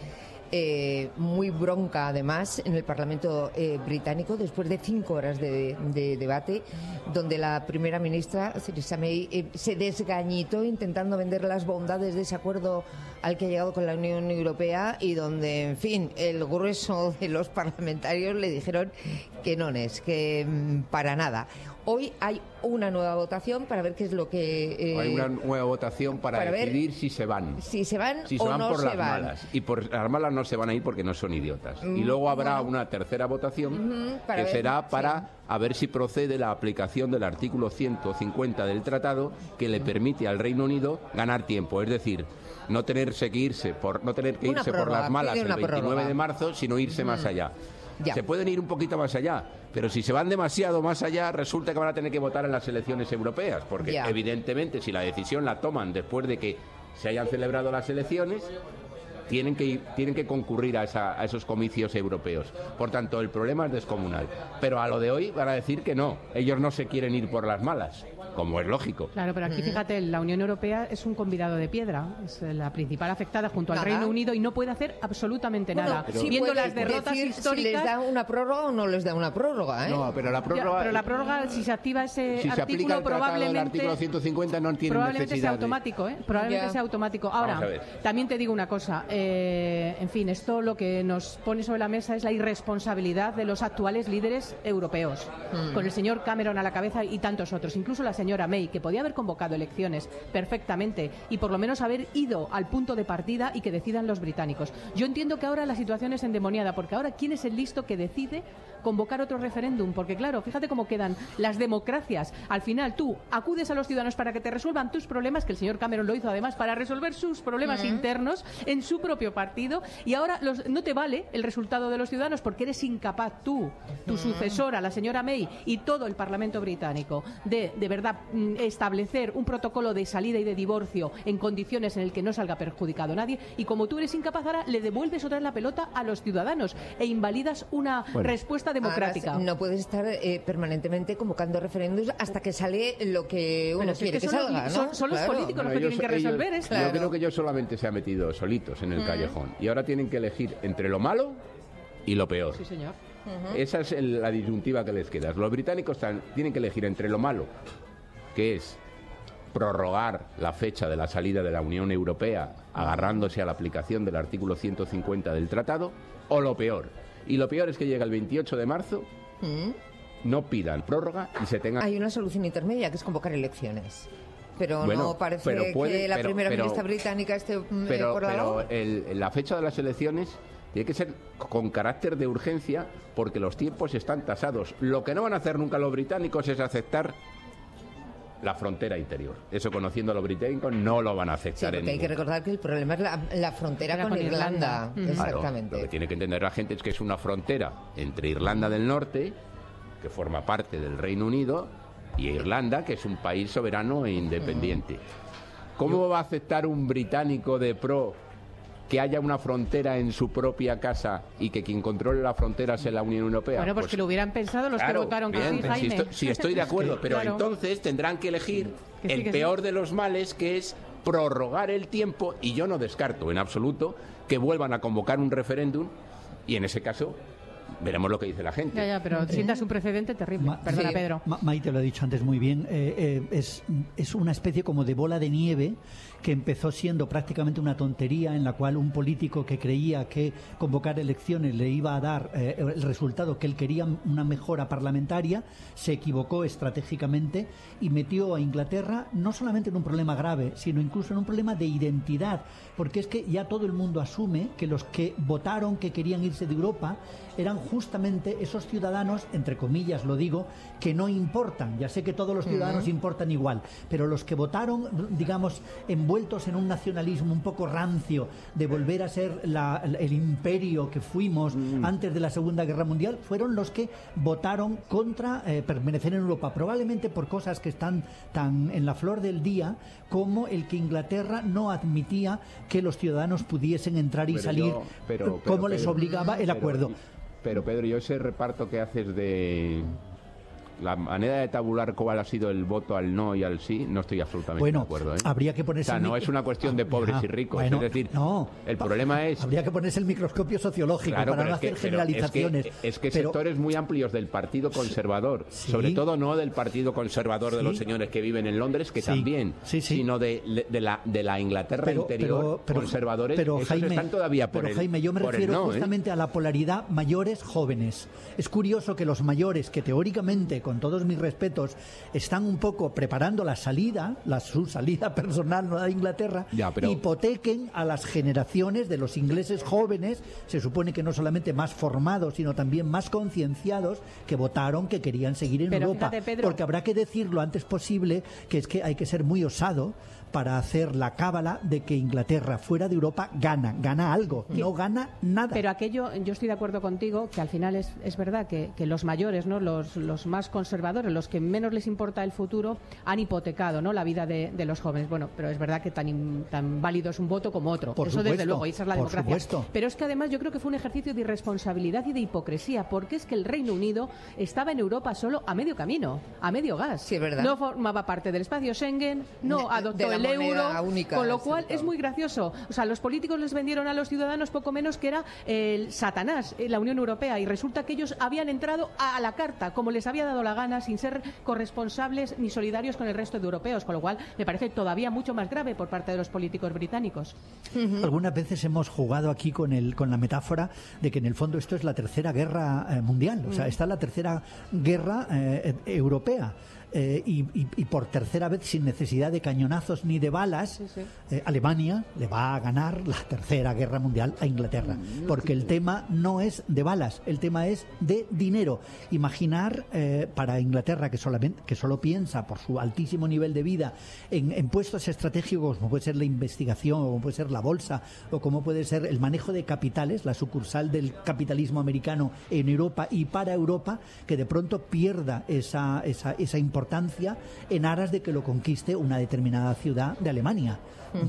muy bronca además en el Parlamento británico después de 5 horas de debate, donde la primera ministra Theresa May se desgañitó intentando vender las bondades de ese acuerdo al que ha llegado con la Unión Europea, y donde, en fin, el grueso de los parlamentarios le dijeron que no es, que para nada. Hoy hay una nueva votación para ver qué es lo que... hay una nueva votación para decidir si se van. Si se van si o se van no por se las van. malas. Y por las malas no se van a ir porque no son idiotas. Y luego habrá una tercera votación que será para a ver si procede la aplicación del artículo 150 del tratado, que le permite al Reino Unido ganar tiempo. Es decir, no tener que irse por las malas el 29 de marzo, sino irse más allá. Ya. Se pueden ir un poquito más allá, pero si se van demasiado más allá, resulta que van a tener que votar en las elecciones europeas, porque evidentemente si la decisión la toman después de que se hayan celebrado las elecciones, tienen que concurrir a esos comicios europeos. Por tanto, el problema es descomunal. Pero a lo de hoy van a decir que no, ellos no se quieren ir por las malas, como es lógico. Claro, pero aquí fíjate, la Unión Europea es un convidado de piedra, es la principal afectada junto al Reino Unido y no puede hacer absolutamente nada. Viendo las derrotas históricas... Si les da una prórroga o no les da una prórroga, ¿eh? No, pero la prórroga... pero la prórroga, si se activa ese si artículo, se aplica el probablemente... el artículo 150 no tiene probablemente necesidad sea automático, ¿eh? Probablemente sea automático. Ahora, también te digo una cosa, en fin, esto lo que nos pone sobre la mesa es la irresponsabilidad de los actuales líderes europeos, con el señor Cameron a la cabeza y tantos otros, incluso la señora May, que podía haber convocado elecciones perfectamente y por lo menos haber ido al punto de partida y que decidan los británicos. Yo entiendo que ahora la situación es endemoniada, porque ahora ¿quién es el listo que decide convocar otro referéndum? Porque claro, fíjate cómo quedan las democracias. Al final tú acudes a los ciudadanos para que te resuelvan tus problemas, que el señor Cameron lo hizo además para resolver sus problemas internos en su propio partido, y ahora no te vale el resultado de los ciudadanos porque eres incapaz tú, tu sucesora, la señora May, y todo el Parlamento británico de verdad establecer un protocolo de salida y de divorcio en condiciones en el que no salga perjudicado nadie, y como tú eres incapaz, ahora le devuelves otra vez la pelota a los ciudadanos e invalidas una respuesta democrática. Además, no puedes estar permanentemente convocando referéndums hasta que sale lo que uno quiere que salga, ¿no? Son los políticos los que tienen que resolver esto. Yo creo que ellos solamente se han metido solitos en el callejón y ahora tienen que elegir entre lo malo y lo peor. Sí, señor. Esa es la disyuntiva que les queda. Los británicos tienen que elegir entre lo malo, que es prorrogar la fecha de la salida de la Unión Europea agarrándose a la aplicación del artículo 150 del tratado, o lo peor. Y lo peor es que llega el 28 de marzo, no pidan prórroga y se tenga... Hay una solución intermedia, que es convocar elecciones. Pero no parece que la primera ministra británica esté por la labor. La fecha de las elecciones tiene que ser con carácter de urgencia, porque los tiempos están tasados. Lo que no van a hacer nunca los británicos es aceptar la frontera interior. Eso, conociendo a los británicos, no lo van a aceptar. Sí, porque hay que recordar que el problema es la frontera con Irlanda. Exactamente. Claro, lo que tiene que entender la gente es que es una frontera entre Irlanda del Norte, que forma parte del Reino Unido, y Irlanda, que es un país soberano e independiente. ¿Cómo va a aceptar un británico de pro que haya una frontera en su propia casa y que quien controle la frontera sea la Unión Europea? Bueno, pues que lo hubieran pensado los que votaron que sí, Jaime. Sí, estoy de acuerdo, pero entonces tendrán que elegir el peor de los males, que es prorrogar el tiempo, y yo no descarto en absoluto que vuelvan a convocar un referéndum, y en ese caso veremos lo que dice la gente. Ya, pero sientas un precedente terrible. Perdona, Pedro. Maite lo ha dicho antes muy bien. Es una especie como de bola de nieve que empezó siendo prácticamente una tontería, en la cual un político que creía que convocar elecciones le iba a dar el resultado que él quería, una mejora parlamentaria, se equivocó estratégicamente y metió a Inglaterra no solamente en un problema grave, sino incluso en un problema de identidad, porque es que ya todo el mundo asume que los que votaron que querían irse de Europa eran justamente esos ciudadanos, entre comillas lo digo, que no importan. Ya sé que todos los ciudadanos importan igual, pero los que votaron, digamos, envueltos en un nacionalismo un poco rancio de volver a ser el imperio que fuimos antes de la Segunda Guerra Mundial, fueron los que votaron contra permanecer en Europa, probablemente por cosas que están tan en la flor del día como el que Inglaterra no admitía que los ciudadanos pudiesen entrar y salir como les obligaba el acuerdo. Pero Pedro, yo ese reparto que haces de la manera de tabular cuál ha sido el voto al no y al sí, no estoy absolutamente de acuerdo. Habría que ponerse... O sea, no es una cuestión de pobres y ricos. Es decir, el problema es... Habría que ponerse el microscopio sociológico para no hacer generalizaciones. Es que sectores muy amplios del Partido Conservador, sobre todo no del Partido Conservador de los señores que viven en Londres, que también, sino de la Inglaterra interior, conservadores, esos Jaime, están todavía por Jaime, yo me refiero justamente a la polaridad mayores-jóvenes. Es curioso que los mayores, que teóricamente, con todos mis respetos, están un poco preparando la salida, su salida personal, no de Inglaterra, hipotequen a las generaciones de los ingleses jóvenes, se supone que no solamente más formados, sino también más concienciados, que votaron, que querían seguir en Europa. Fíjate, Pedro, porque habrá que decir lo antes posible, que es que hay que ser muy osado para hacer la cábala de que Inglaterra fuera de Europa gana algo, no gana nada. Pero aquello, yo estoy de acuerdo contigo, que al final es verdad que los mayores, ¿no? los más conservadores, los que menos les importa el futuro, han hipotecado, ¿no? la vida de los jóvenes. Bueno, pero es verdad que tan válido es un voto como otro. Eso desde luego, y esa es la democracia. Supuesto. Pero es que además yo creo que fue un ejercicio de irresponsabilidad y de hipocresía, porque es que el Reino Unido estaba en Europa solo a medio camino, a medio gas. Sí, es verdad. No formaba parte del espacio Schengen, no adoptó el euro, única, con lo cual es muy gracioso. O sea, los políticos les vendieron a los ciudadanos poco menos que era el Satanás, la Unión Europea, y resulta que ellos habían entrado a la carta, como les había dado la gana, sin ser corresponsables ni solidarios con el resto de europeos, con lo cual me parece todavía mucho más grave por parte de los políticos británicos. Algunas veces hemos jugado aquí con la metáfora de que en el fondo esto es la tercera guerra mundial, o sea, está la tercera guerra europea. Y por tercera vez, sin necesidad de cañonazos ni de balas, Alemania le va a ganar la tercera guerra mundial a Inglaterra, porque el tema no es de balas, el tema es de dinero. Imaginar para Inglaterra, que solo piensa por su altísimo nivel de vida en puestos estratégicos como puede ser la investigación, o como puede ser la bolsa, o como puede ser el manejo de capitales, la sucursal del capitalismo americano en Europa y para Europa, que de pronto pierda esa importancia en aras de que lo conquiste una determinada ciudad de Alemania.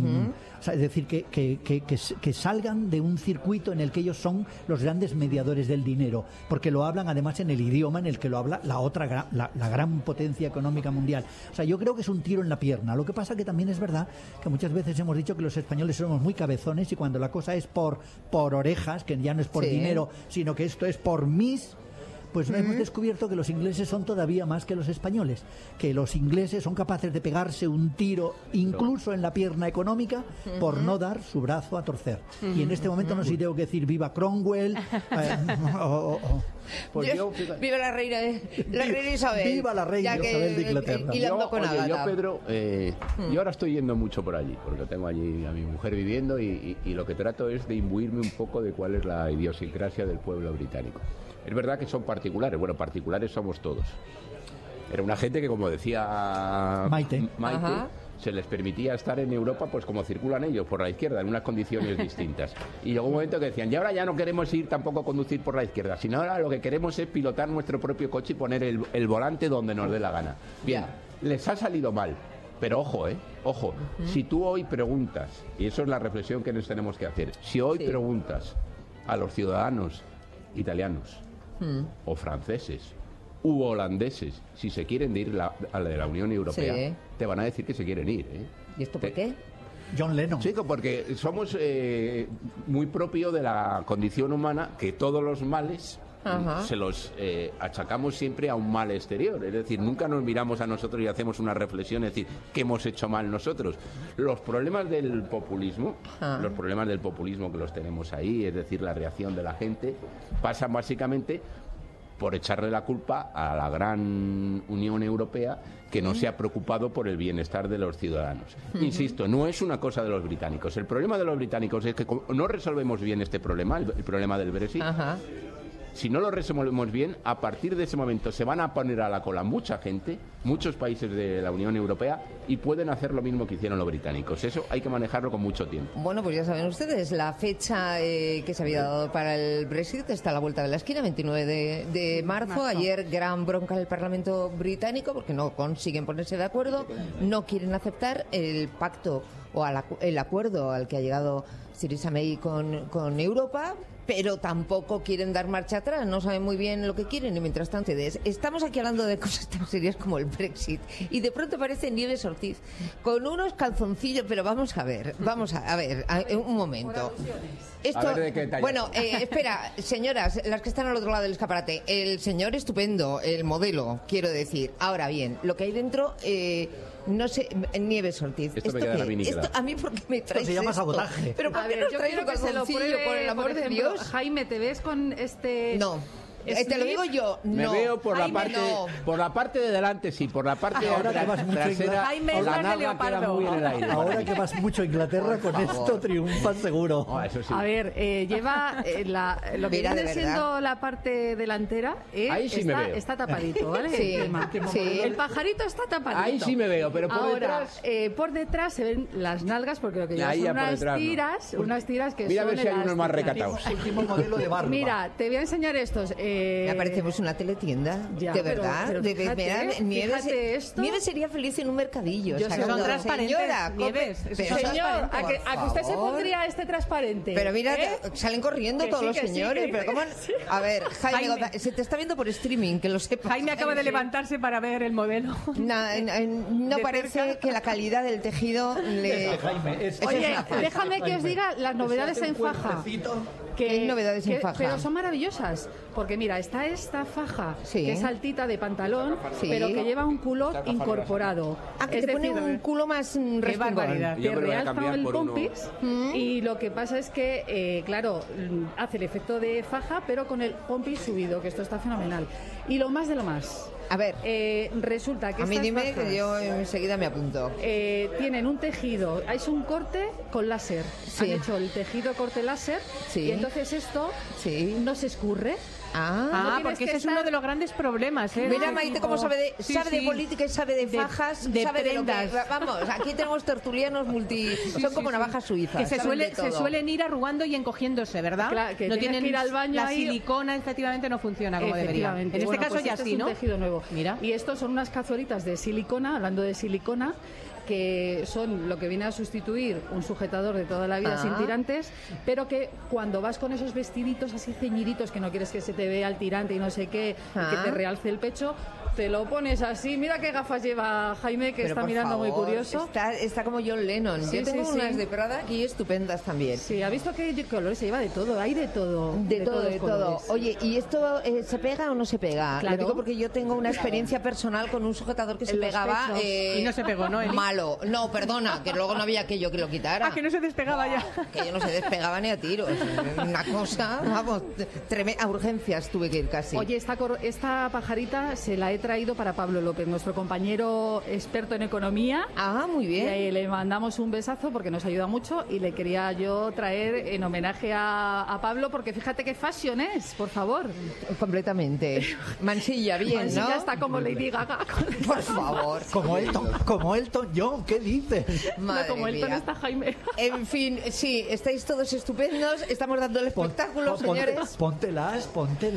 O sea, es decir, que salgan de un circuito en el que ellos son los grandes mediadores del dinero, porque lo hablan además en el idioma en el que lo habla la gran potencia económica mundial. O sea, yo creo que es un tiro en la pierna. Lo que pasa que también es verdad que muchas veces hemos dicho que los españoles somos muy cabezones, y cuando la cosa es por orejas, que ya no es por dinero, sino que esto es por pues hemos descubierto que los ingleses son todavía más que los españoles, que los ingleses son capaces de pegarse un tiro incluso en la pierna económica por no dar su brazo a torcer. Y en este momento no sé si tengo que decir viva Cromwell viva la reina Isabel. Viva la reina Isabel de Inglaterra. Yo, Pedro, yo ahora estoy yendo mucho por allí, porque tengo allí a mi mujer viviendo, y lo que trato es de imbuirme un poco de cuál es la idiosincrasia del pueblo británico. Es verdad que son particulares, bueno, particulares somos todos. Era una gente que, como decía Maite, se les permitía estar en Europa pues como circulan ellos, por la izquierda, en unas condiciones distintas. Y llegó un momento que decían, y ahora ya no queremos ir tampoco a conducir por la izquierda, sino ahora lo que queremos es pilotar nuestro propio coche y poner el volante donde nos dé la gana. Bien, les ha salido mal. Pero ojo, si tú hoy preguntas, y eso es la reflexión que nos tenemos que hacer, si hoy preguntas a los ciudadanos italianos o franceses u holandeses si se quieren ir a la Unión Europea, te van a decir que se quieren ir. ¿Y esto por qué? John Lennon. Sí, porque somos muy propio de la condición humana, que todos los males se los achacamos siempre a un mal exterior. Es decir, nunca nos miramos a nosotros y hacemos una reflexión, es decir, ¿qué hemos hecho mal nosotros? Los problemas del populismo, que los tenemos ahí, es decir, la reacción de la gente, pasan básicamente por echarle la culpa a la gran Unión Europea, que no se ha preocupado por el bienestar de los ciudadanos. Insisto, no es una cosa de los británicos. El problema de los británicos es que no resolvemos bien este problema, el problema del Brexit. Si no lo resolvemos bien, a partir de ese momento se van a poner a la cola mucha gente, muchos países de la Unión Europea, y pueden hacer lo mismo que hicieron los británicos. Eso hay que manejarlo con mucho tiempo. Bueno, pues ya saben ustedes, la fecha que se había dado para el Brexit está a la vuelta de la esquina, 29 de marzo. Ayer gran bronca en el Parlamento británico porque no consiguen ponerse de acuerdo, no quieren aceptar el pacto o el acuerdo al que ha llegado Theresa May con Europa. pero tampoco quieren dar marcha atrás, no saben muy bien lo que quieren y mientras tanto estamos aquí hablando de cosas tan serias como el Brexit y de pronto aparece Nieves Ortiz con unos calzoncillos, pero vamos a ver, un momento. Esto, bueno, espera, señoras, las que están al otro lado del escaparate, el señor estupendo, el modelo, quiero decir. Ahora bien, lo que hay dentro... no sé, Nieves Ortiz. Esto me queda esto a mí porque me traes se llama esto? sabotaje. Pero ¿por qué nos traes un calzoncillo, por el amor de Dios? Jaime, ¿te ves con este...? No. Te lo digo yo, no. Me veo por Jaime, la parte de delante, sí, por la parte trasera, Jaime, la nalga queda muy en el aire. Ahora que vas mucho a Inglaterra, con esto triunfas seguro. Eso sí. A ver, lleva lo que Mira, viene siendo la parte delantera, ahí sí me veo. está tapadito, ¿vale? Sí, el tema. sí. El pajarito está tapadito. Ahí sí me veo, pero por Ahora, detrás... por detrás se ven las nalgas, porque lo que lleva Ahí son ya por unas detrás, tiras, unas tiras que Mira a son ver si hay unos más elásticas. recatados. Último modelo de barba. Mira, te voy a enseñar estos. Me parecemos una teletienda, Ya, de pero- verdad. pero de fíjate, Nieves, fíjate esto. Nieves sería feliz en un mercadillo. Yo sacando- son transparentes, Señora, Nieves. pero- Señor, ¿a que usted se favor. pondría este transparente? Pero mira, ¿Eh? salen corriendo Que todos sí, los que sí, señores. que- Pero ¿cómo? sí. A ver, Jaime, Jaime. González, se te está viendo por streaming, que lo sepas. Jaime acaba de levantarse para ver el modelo. No De parece cerca. que la calidad del tejido le... Jaime, es Oye, una farsa, déjame que os diga las novedades en faja. ¿Qué hay novedades en faja? Pero son maravillosas, porque mira, está esta faja Sí. que es altita de pantalón, Sí. pero que lleva un culot incorporado. Ah, que Es te pone decir, un culo más respingón. barbaridad. Yo Te me lo voy a realza cambiar el por uno. pompis y lo que pasa es que, claro, hace el efecto de faja, pero con el pompis subido, que esto está fenomenal. Y lo más de lo más. A ver, Resulta que a mí estas dime fajas, que yo enseguida me apunto. tienen un tejido, es un corte con láser. Sí. Han hecho el tejido corte láser Sí. y entonces esto Sí. no se escurre. Ah, tienes porque que ese es estar- uno de los grandes problemas, ¿eh? mira Maite cómo sabe de, Sí, sabe de sí. política y sabe de fajas, de sabe de lo que... prendas. Vamos, aquí tenemos tertulianos son como navajas suizas. Que se, saben de se todo. suelen ir arrugando y encogiéndose, ¿verdad? Claro, que no tienes tienen que ir al baño la ahí. silicona efectivamente no funciona como debería. En Efectivamente. este Bueno, caso pues ya este sí, es ¿no? un tejido nuevo. Mira. Y estos son unas cazuelitas de silicona, hablando de silicona, que son lo que viene a sustituir un sujetador de toda la vida Ah. sin tirantes, pero que cuando vas con esos vestiditos así ceñiditos que no quieres que se te vea el tirante y no sé qué, y que Ah. te realce el pecho, te lo pones así. Mira qué gafas lleva Jaime, que Pero está por mirando muy favor, curioso. Está como John Lennon. Sí, Yo tengo sí, unas sí. de Prada y estupendas también. Sí, ha visto que colores se lleva de todo, hay de todo. De todo, todos de todo. colores. Oye, ¿y esto se pega o no se pega? Claro. Lo digo porque yo tengo una experiencia personal con un sujetador que se En los pegaba. pechos. Y no se pegó, ¿no, Eli? Malo. No, perdona, que luego no había aquello que lo quitara. Ah, que no se despegaba ya. Que yo no se despegaba ni a tiros. Una cosa, vamos, a urgencias tuve que ir casi. Oye, esta pajarita se la he traído para Pablo López, nuestro compañero experto en economía. Ah, muy Y bien. ahí le mandamos un besazo porque nos ayuda mucho y le quería yo traer en homenaje a Pablo porque fíjate qué fashion es, por favor. Completamente. Mansilla, bien, Mansilla ¿no? está como Lady Gaga. Por favor. Como Elton John, ¿qué dices? Madre No, como él mía. está Jaime. En fin, sí, estáis todos estupendos, estamos dando el espectáculo, señores. Póntelas.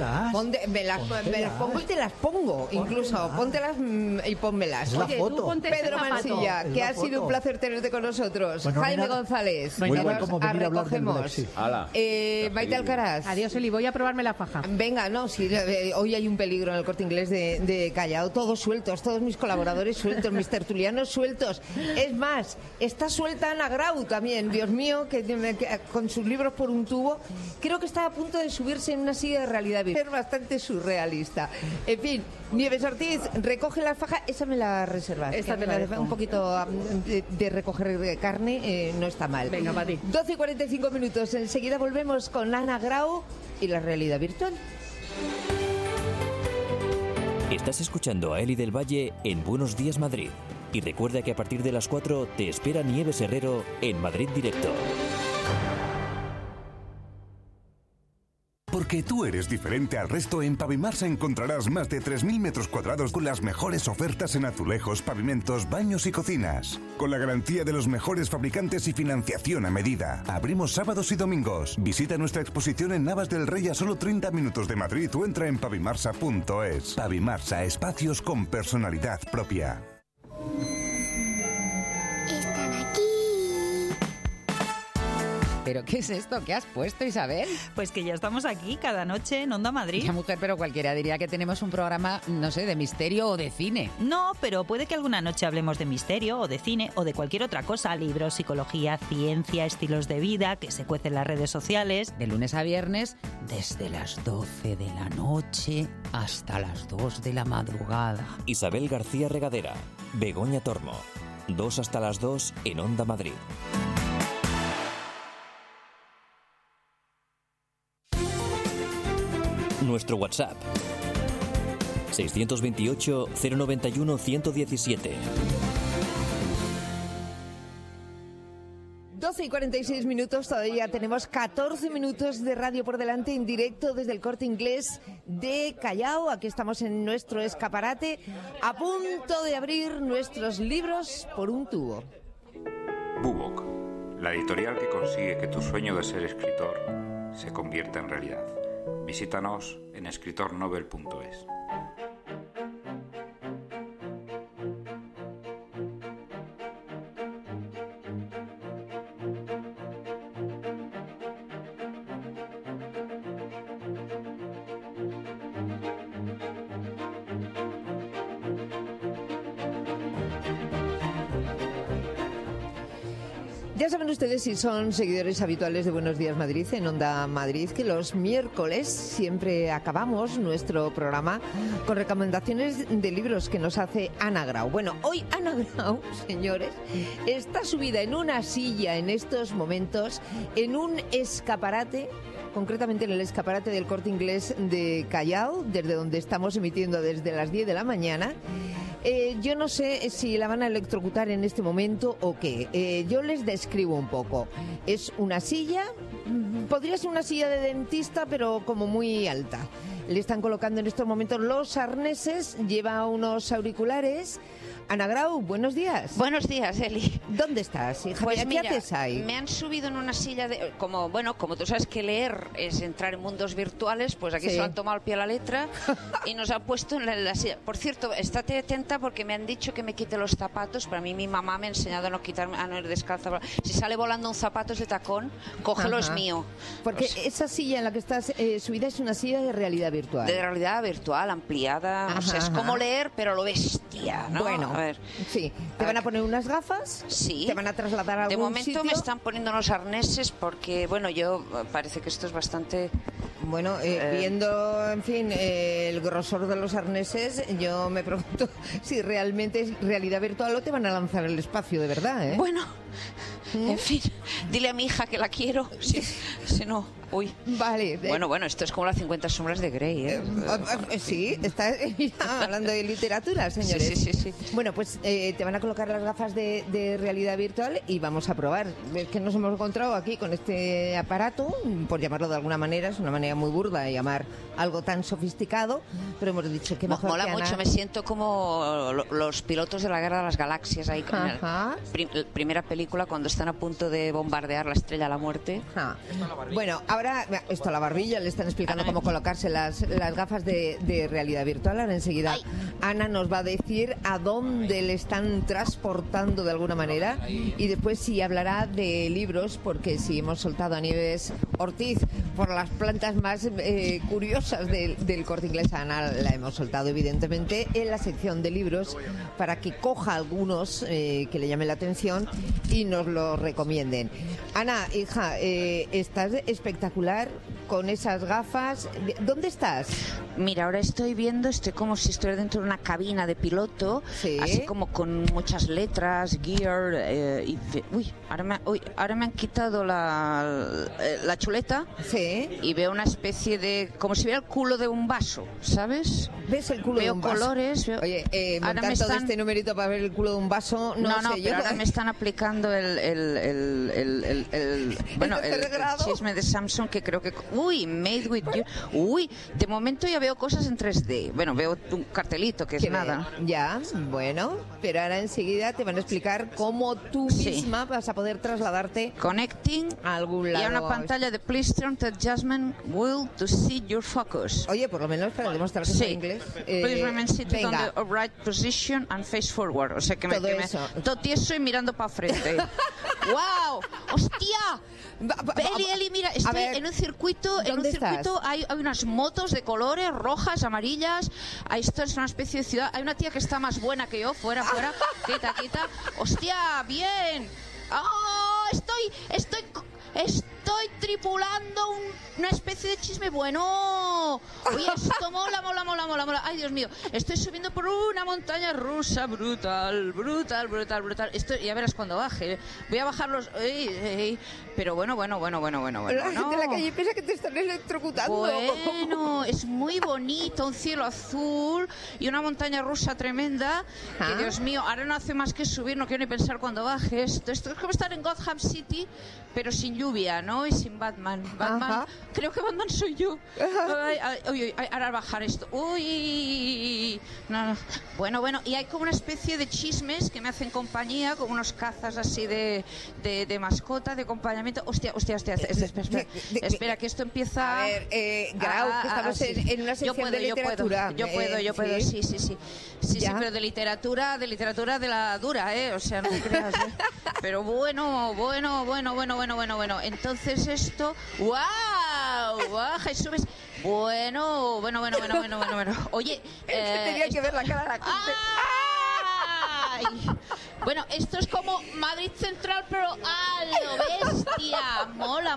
Me las pongo y te las pongo, incluso. Póntelas y pónmelas. Es la Oye, foto. tú ponte ese Pedro zapato. Mansilla, Es que la ha sido foto. un placer tenerte con nosotros. Bueno, no hay Jaime nada- González, no hay que nada nos como venir a hablar del recogemos. Brexit. Hala. Maite Alcaraz. Adiós, Eli, voy a probarme la faja. Venga, no, sí, hoy hay un peligro en el Corte Inglés de Callao. Todos sueltos, todos mis colaboradores sueltos, mis tertulianos sueltos. Es más, está suelta Ana Grau también, Dios mío, que con sus libros por un tubo. Creo que está a punto de subirse en una silla de realidad virtual. Es bastante surrealista. En fin, Nieves Ortiz, recoge la faja, esa me la reservas. Esta que te la dejo. un poquito de recoger de carne, no está mal. Venga, para ti. 12 y 45 minutos. Enseguida volvemos con Ana Grau y la realidad virtual. Estás escuchando a Eli del Valle en Buenos Días Madrid. Y recuerda que a partir de las 4 te espera Nieves Herrero en Madrid Directo. Porque tú eres diferente al resto, en Pavimarsa encontrarás más de 3.000 metros cuadrados con las mejores ofertas en azulejos, pavimentos, baños y cocinas. Con la garantía de los mejores fabricantes y financiación a medida. Abrimos sábados y domingos. Visita nuestra exposición en Navas del Rey a solo 30 minutos de Madrid o entra en pavimarsa.es. Pavimarsa, espacios con personalidad propia. ¿Pero qué es esto? ¿Qué has puesto, Isabel? Pues que ya estamos aquí cada noche en Onda Madrid. Ya, mujer, pero cualquiera diría que tenemos un programa, no sé, de misterio o de cine. No, pero puede que alguna noche hablemos de misterio o de cine o de cualquier otra cosa. Libros, psicología, ciencia, estilos de vida, que se cuecen en las redes sociales. De lunes a viernes, desde las 12 de la noche hasta las 2 de la madrugada. Isabel García Regadera, Begoña Tormo. 2 hasta las 2 en Onda Madrid. Nuestro WhatsApp 628 091 117. 12 y 46 minutos, todavía tenemos 14 minutos de radio por delante en directo desde el Corte Inglés de Callao. Aquí estamos en nuestro escaparate, a punto de abrir nuestros libros por un tubo. Bubok, la editorial que consigue que tu sueño de ser escritor se convierta en realidad. Visítanos en escritornobel.es. Ya saben ustedes, si son seguidores habituales de Buenos Días Madrid, en Onda Madrid, que los miércoles siempre acabamos nuestro programa con recomendaciones de libros que nos hace Ana Grau. Bueno, hoy Ana Grau, señores, está subida en una silla en estos momentos, en un escaparate, concretamente en el escaparate del Corte Inglés de Callao, desde donde estamos emitiendo desde las 10 de la mañana. Yo no sé si la van a electrocutar en este momento o qué. Yo les describo un poco. Es una silla, podría ser una silla de dentista, pero como muy alta. Le están colocando en estos momentos los arneses, lleva unos auriculares. Ana Grau, buenos días. Buenos días, Eli. ¿Dónde estás, hija? Pues ¿Qué haces ahí? Me han subido en una silla de... Como tú sabes que leer es entrar en mundos virtuales, pues aquí se lo han tomado al pie a la letra y nos han puesto en la silla. Por cierto, estate atenta porque me han dicho que me quite los zapatos. Para mí mi mamá me ha enseñado a no ir descalza. Si sale volando un zapato de tacón, cógelo, es mío. Porque esa silla en la que estás subida es una silla de realidad virtual. De realidad virtual, ampliada. O sea, es como leer, pero lo bestia, ¿no? Bueno, a ver. Sí. ¿Te van a poner unas gafas? Sí. ¿Te van a trasladar a algún sitio? De momento sitio? me están poniendo unos arneses porque, yo parece que esto es bastante... Bueno, viendo, en fin, el grosor de los arneses, yo me pregunto si realmente es realidad virtual o te van a lanzar al espacio de verdad, ¿eh? Bueno, en fin, dile a mi hija que la quiero, si no... Uy. Vale. Bueno, esto es como las 50 sombras de Grey, ¿eh? Sí, está hablando de literatura, señores. Sí. Bueno, pues te van a colocar las gafas de realidad virtual y vamos a probar. Es que nos hemos encontrado aquí con este aparato, por llamarlo de alguna manera, es una manera muy burda de llamar algo tan sofisticado, pero hemos dicho que mejor mola que Ana... mucho, me siento como los pilotos de la Guerra de las Galaxias ahí con la primera película cuando están a punto de bombardear la Estrella de la Muerte. Bueno, ahora, esto a la barbilla, le están explicando cómo colocarse las gafas de realidad virtual. Ahora enseguida Ana nos va a decir a dónde le están transportando de alguna manera y después sí hablará de libros, porque sí hemos soltado a Nieves Ortiz por las plantas más curiosas del Corte Inglés. A Ana la hemos soltado evidentemente en la sección de libros para que coja algunos que le llamen la atención y nos lo recomienden. Ana, hija, estás espectacular con esas gafas. ¿Dónde estás? Mira, ahora estoy como si estuviera dentro de una cabina de piloto, así como con muchas letras, gear, ahora me han quitado la chuleta y veo una especie de, como si viera el culo de un vaso, ¿sabes? ¿Ves el culo de un vaso? Veo colores. Oye, montar todo este numerito para ver el culo de un vaso, no sé yo. Pero ahora me están aplicando el chisme de Samsung, que creo que... Made with you. De momento ya veo cosas en 3D. Bueno, veo un cartelito que es nada. Ya, bueno, pero ahora enseguida te van a explicar cómo tú misma vas a poder trasladarte Connecting a algún lado. Y a una pantalla de Please turn the adjustment wheel to see your focus. Oye, por lo menos para demostrar que es inglés. Please remain seated on the upright position and face forward. O sea que todo eso y mirando para frente. ¡Wow! ¡Hostia! Eli, mira, estoy en un circuito. En un circuito hay unas motos de colores rojas, amarillas. Esto es una especie de ciudad. Hay una tía que está más buena que yo. Fuera. Quita. ¡Hostia! ¡Bien! ¡Oh! Estoy tripulando una especie de chisme bueno. Oye, esto mola. Ay, Dios mío. Estoy subiendo por una montaña rusa brutal. Esto, ya verás cuando baje. Voy a bajar los... Pero bueno. La gente de la calle piensa que te están electrocutando. Bueno, es muy bonito. Un cielo azul y una montaña rusa tremenda. Que, Dios mío, ahora no hace más que subir. No quiero ni pensar cuando baje esto. Esto es como estar en Gotham City, pero sin lluvia, ¿no? Y sin Batman. Creo que Batman soy yo. Ahora bajar esto. Uy. No. Bueno. Y hay como una especie de chismes que me hacen compañía, como unos cazas así de mascota, de acompañamiento. Hostia. Espera, que esto empieza... A ver, Grau, que estamos en una sección de literatura. Yo puedo. Sí, pero de literatura de la dura, ¿eh? O sea, no te creas, ¿eh? Pero bueno. Entonces esto... ¡Wow! Baja y subes... Bueno. Oye... tenía que ver la cara de la gente. ¡Ay! Bueno, esto es como Madrid Central, pero ¡a lo bestia! Mola.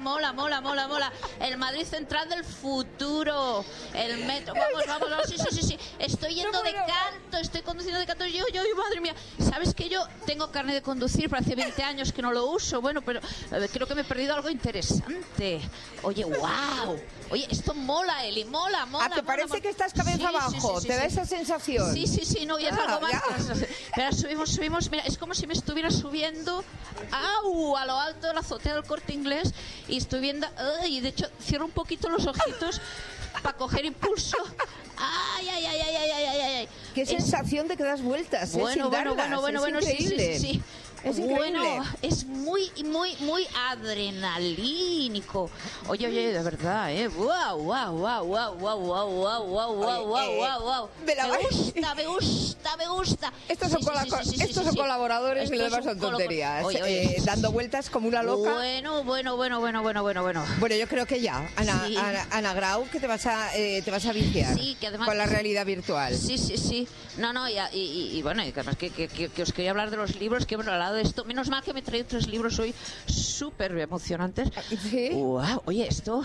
El Madrid Central del futuro. El metro. Vamos. Sí. Estoy yendo de canto, estoy conduciendo de canto. Yo, madre mía. ¿Sabes que yo tengo carnet de conducir, pero hace 20 años que no lo uso? Bueno, pero creo que me he perdido algo interesante. Oye, wow. Oye, esto mola, Eli, mola. ¿Te parece que estás cabeza abajo? ¿Te da esa sensación? Sí, no, y es algo más. Pero subimos, mira, es como si me estuviera subiendo a lo alto de la azotea del Corte Inglés y estoy viendo, y de hecho cierro un poquito los ojitos para coger impulso. Ay. Qué sensación de que das vueltas, bueno, es increíble. Sí. Es increíble. Bueno, es muy adrenalínico. Oye, de verdad, ¿eh? Wow. Me gusta. Estos son colaboradores y lo demás son tonterías. Dando vueltas como una loca. Bueno. Bueno, yo creo que ya, Ana Grau, que te vas a viciar que además, con la realidad virtual. Sí. No, y bueno, y además que os quería hablar de los libros que hemos hablado de esto. Menos mal que me he traído 3 libros hoy súper emocionantes. ¿Sí? Wow, oye, esto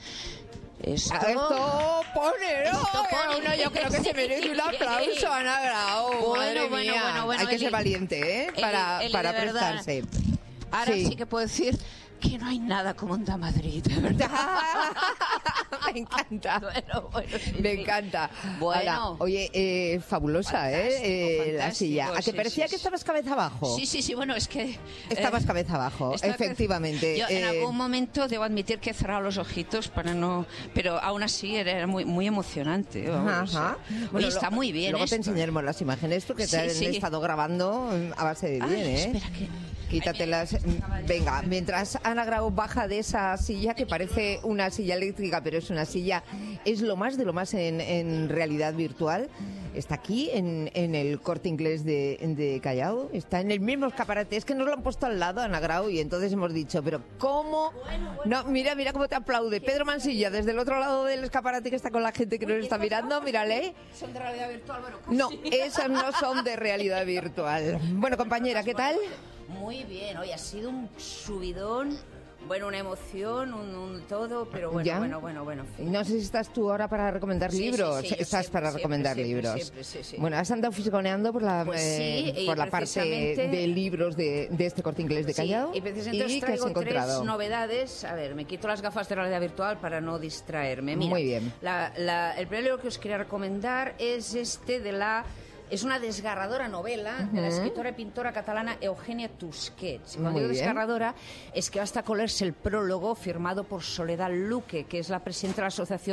pone, ¿no? Yo creo que se merece un aplauso, Ana Grau. Bueno. Hay que ser valiente, ¿eh? Para prestarse. Ahora sí que puedo decir que no hay nada como Onda Madrid, de verdad. Me encanta. Bueno, sí. Me encanta. Bueno. Oye, fabulosa, la silla. ¿A que parecía que estabas cabeza abajo? Sí, bueno, es que... Estabas cabeza abajo, efectivamente. Yo en algún momento debo admitir que he cerrado los ojitos para no... Pero aún así era muy emocionante. Ajá. Oye, está muy bien. Luego te enseñaremos las imágenes porque te han estado grabando a base de bien, ¿eh? Espera que... Quítatelas. Venga, mientras Ana Grau baja de esa silla, que parece una silla eléctrica, pero es una silla, es lo más de lo más en realidad virtual. Está aquí en el Corte Inglés de Callao, está en el mismo escaparate. Es que nos lo han puesto al lado, Ana Grau, y entonces hemos dicho, pero ¿cómo? No, mira cómo te aplaude Pedro Mansilla desde el otro lado del escaparate, que está con la gente que nos está mirando. Mírale. ¿Son de realidad virtual? Bueno, no, esas no son de realidad virtual. Bueno, compañera, ¿qué tal? Muy bien, hoy ha sido un subidón, bueno, una emoción, un todo, pero bueno. No sé si estás tú ahora para recomendar libros. Sí, estás para recomendar libros. Siempre. Bueno, has andado fisgoneando por la parte de libros de este Corte Inglés de Callao. Y precisamente os traigo 3 novedades. A ver, me quito las gafas de realidad virtual para no distraerme. Mira, muy bien. El primer libro que os quería recomendar es Es una desgarradora novela de la escritora y pintora catalana Eugènia Tusquets. Cuando digo desgarradora es que basta con leerse el prólogo firmado por Soledad Luque, que es la presidenta de la asociación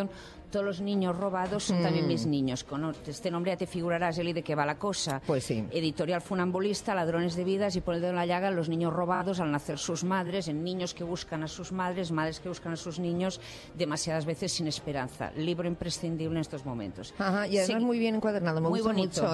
todos los niños robados son también mis niños. Con este nombre ya te figurarás, Eli, de qué va la cosa. Pues sí. Editorial funambulista, ladrones de vidas, y por el dedo en la llaga, los niños robados al nacer sus madres, en niños que buscan a sus madres, madres que buscan a sus niños, demasiadas veces sin esperanza. Libro imprescindible en estos momentos. Ajá, y además muy bien encuadernado. Me gusta mucho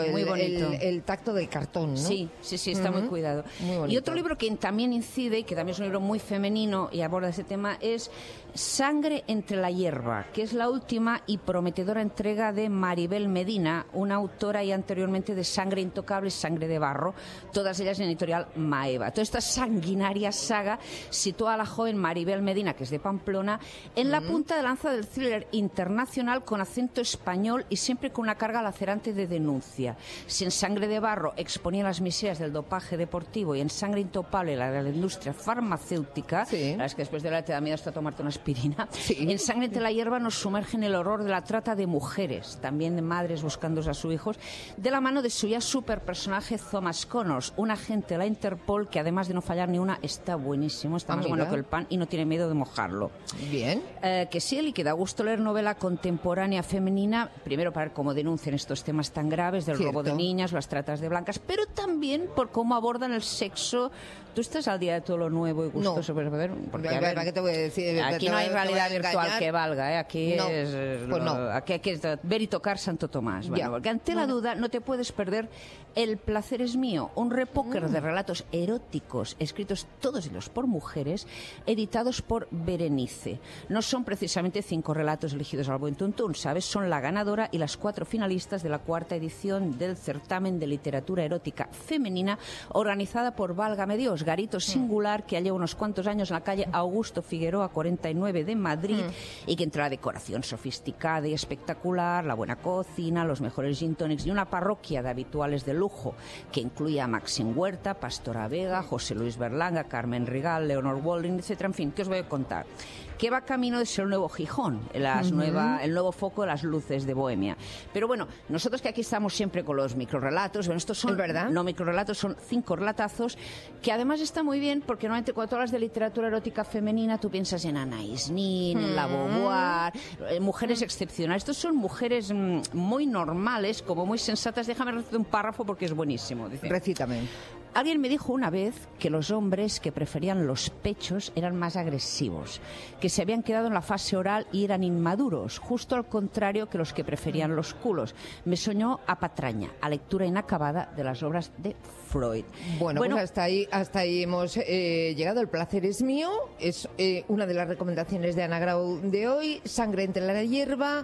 el tacto del cartón, ¿no? Sí, está muy cuidado. Muy y otro libro que también incide, y que también es un libro muy femenino y aborda ese tema, es Sangre entre la hierba, que es la última y prometedora entrega de Maribel Medina, una autora y anteriormente de Sangre intocable, Sangre de barro, todas ellas en editorial Maeva. Toda esta sanguinaria saga sitúa a la joven Maribel Medina, que es de Pamplona, en la punta de lanza del thriller internacional con acento español y siempre con una carga lacerante de denuncia. Si en Sangre de barro exponía las miserias del dopaje deportivo y en Sangre intocable la de la industria farmacéutica, la verdad es que después de la te da miedo hasta tomarte una aspirina, en Sangre entre la hierba nos sumerge en el horror de la trata de mujeres, también de madres buscando a sus hijos, de la mano de su ya super personaje Thomas Connors, un agente de la Interpol que además de no fallar ni una, está buenísimo, está más bueno que el pan y no tiene miedo de mojarlo. Bien. Que sí, y que da gusto leer novela contemporánea femenina, primero para ver cómo denuncian estos temas tan graves del robo de niñas, las tratas de blancas, pero también por cómo abordan el sexo. ¿Tú estás al día de todo lo nuevo y gustoso? No. Porque, ¿Qué te voy a decir? Aquí no hay realidad virtual que valga, ¿eh? Aquí no. es Pues no. Aquí hay que ver y tocar Santo Tomás. Bueno, porque ante la duda no te puedes perder El placer es mío, un repóquer de relatos eróticos escritos todos ellos por mujeres, editados por Berenice. No son precisamente 5 relatos elegidos al buen tuntún, ¿sabes? Son la ganadora y las 4 finalistas de la 4ª edición del certamen de literatura erótica femenina organizada por Válgame Dios, garito singular que ya lleva unos cuantos años en la calle Augusto Figueroa 49 de Madrid y que entre la decoración sofisticada y espectacular, la buena cocina, los mejores gin tonics y una parroquia de habituales de lujo que incluye a Maxim Huerta, Pastora Vega, José Luis Berlanga, Carmen Rigal, Leonor Walding, etcétera. En fin, ¿qué os voy a contar? Que va camino de ser el nuevo Gijón, el nuevo foco de las luces de Bohemia. Pero bueno, nosotros que aquí estamos siempre con los microrelatos, bueno, estos son no microrelatos, son 5 relatazos, que además está muy bien porque normalmente cuando hablas de literatura erótica femenina tú piensas en Anaïs Nin, en La Beauvoir, mujeres excepcionales. Estos son mujeres muy normales, como muy sensatas. Déjame recitar un párrafo porque es buenísimo. Dice, recítame. Alguien me dijo una vez que los hombres que preferían los pechos eran más agresivos, que se habían quedado en la fase oral y eran inmaduros, justo al contrario que los que preferían los culos. Me soñó a patraña, a lectura inacabada de las obras de Freud. Bueno, pues hasta ahí hemos llegado. El placer es mío, es una de las recomendaciones de Ana Grau de hoy. Sangre entre la hierba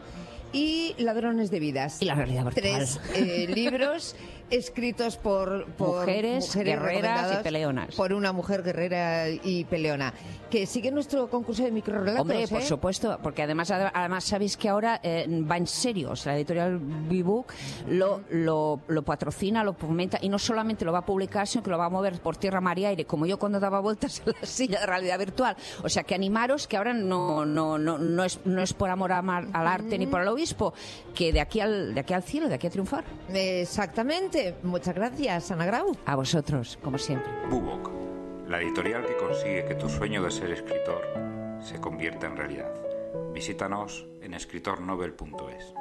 y Ladrones de vidas. Y la realidad virtual. 3 libros escritos por mujeres guerreras y peleonas. Por una mujer guerrera y peleona. Que sigue nuestro concurso de microrelatos. Hombre, por supuesto, porque además sabéis que ahora va en serio. O sea, la editorial Bbook lo patrocina, lo fomenta y no solamente lo va a publicar, sino que lo va a mover por tierra, mar y aire, como yo cuando daba vueltas en la silla de realidad virtual. O sea, que animaros, que ahora no es por amor al arte ni por el obispo, que de aquí al cielo, de aquí a triunfar. Exactamente. Muchas gracias, Ana Grau. A vosotros, como siempre. Bbook, la editorial que consigue que tu sueño de ser escritor se convierta en realidad. Visítanos en escritornobel.es.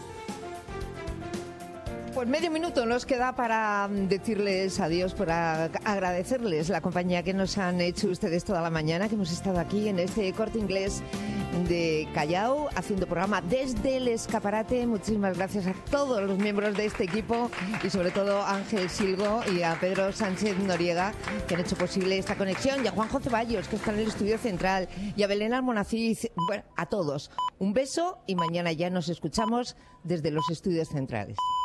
Pues medio minuto nos queda para decirles adiós, para agradecerles la compañía que nos han hecho ustedes toda la mañana, que hemos estado aquí en este Corte Inglés de Callao haciendo programa desde el escaparate. Muchísimas gracias a todos los miembros de este equipo y sobre todo a Ángel Silgo y a Pedro Sánchez Noriega, que han hecho posible esta conexión, y a Juanjo Ceballos, que está en el estudio central, y a Belén Almonacid. Bueno, a todos un beso y mañana ya nos escuchamos desde los estudios centrales.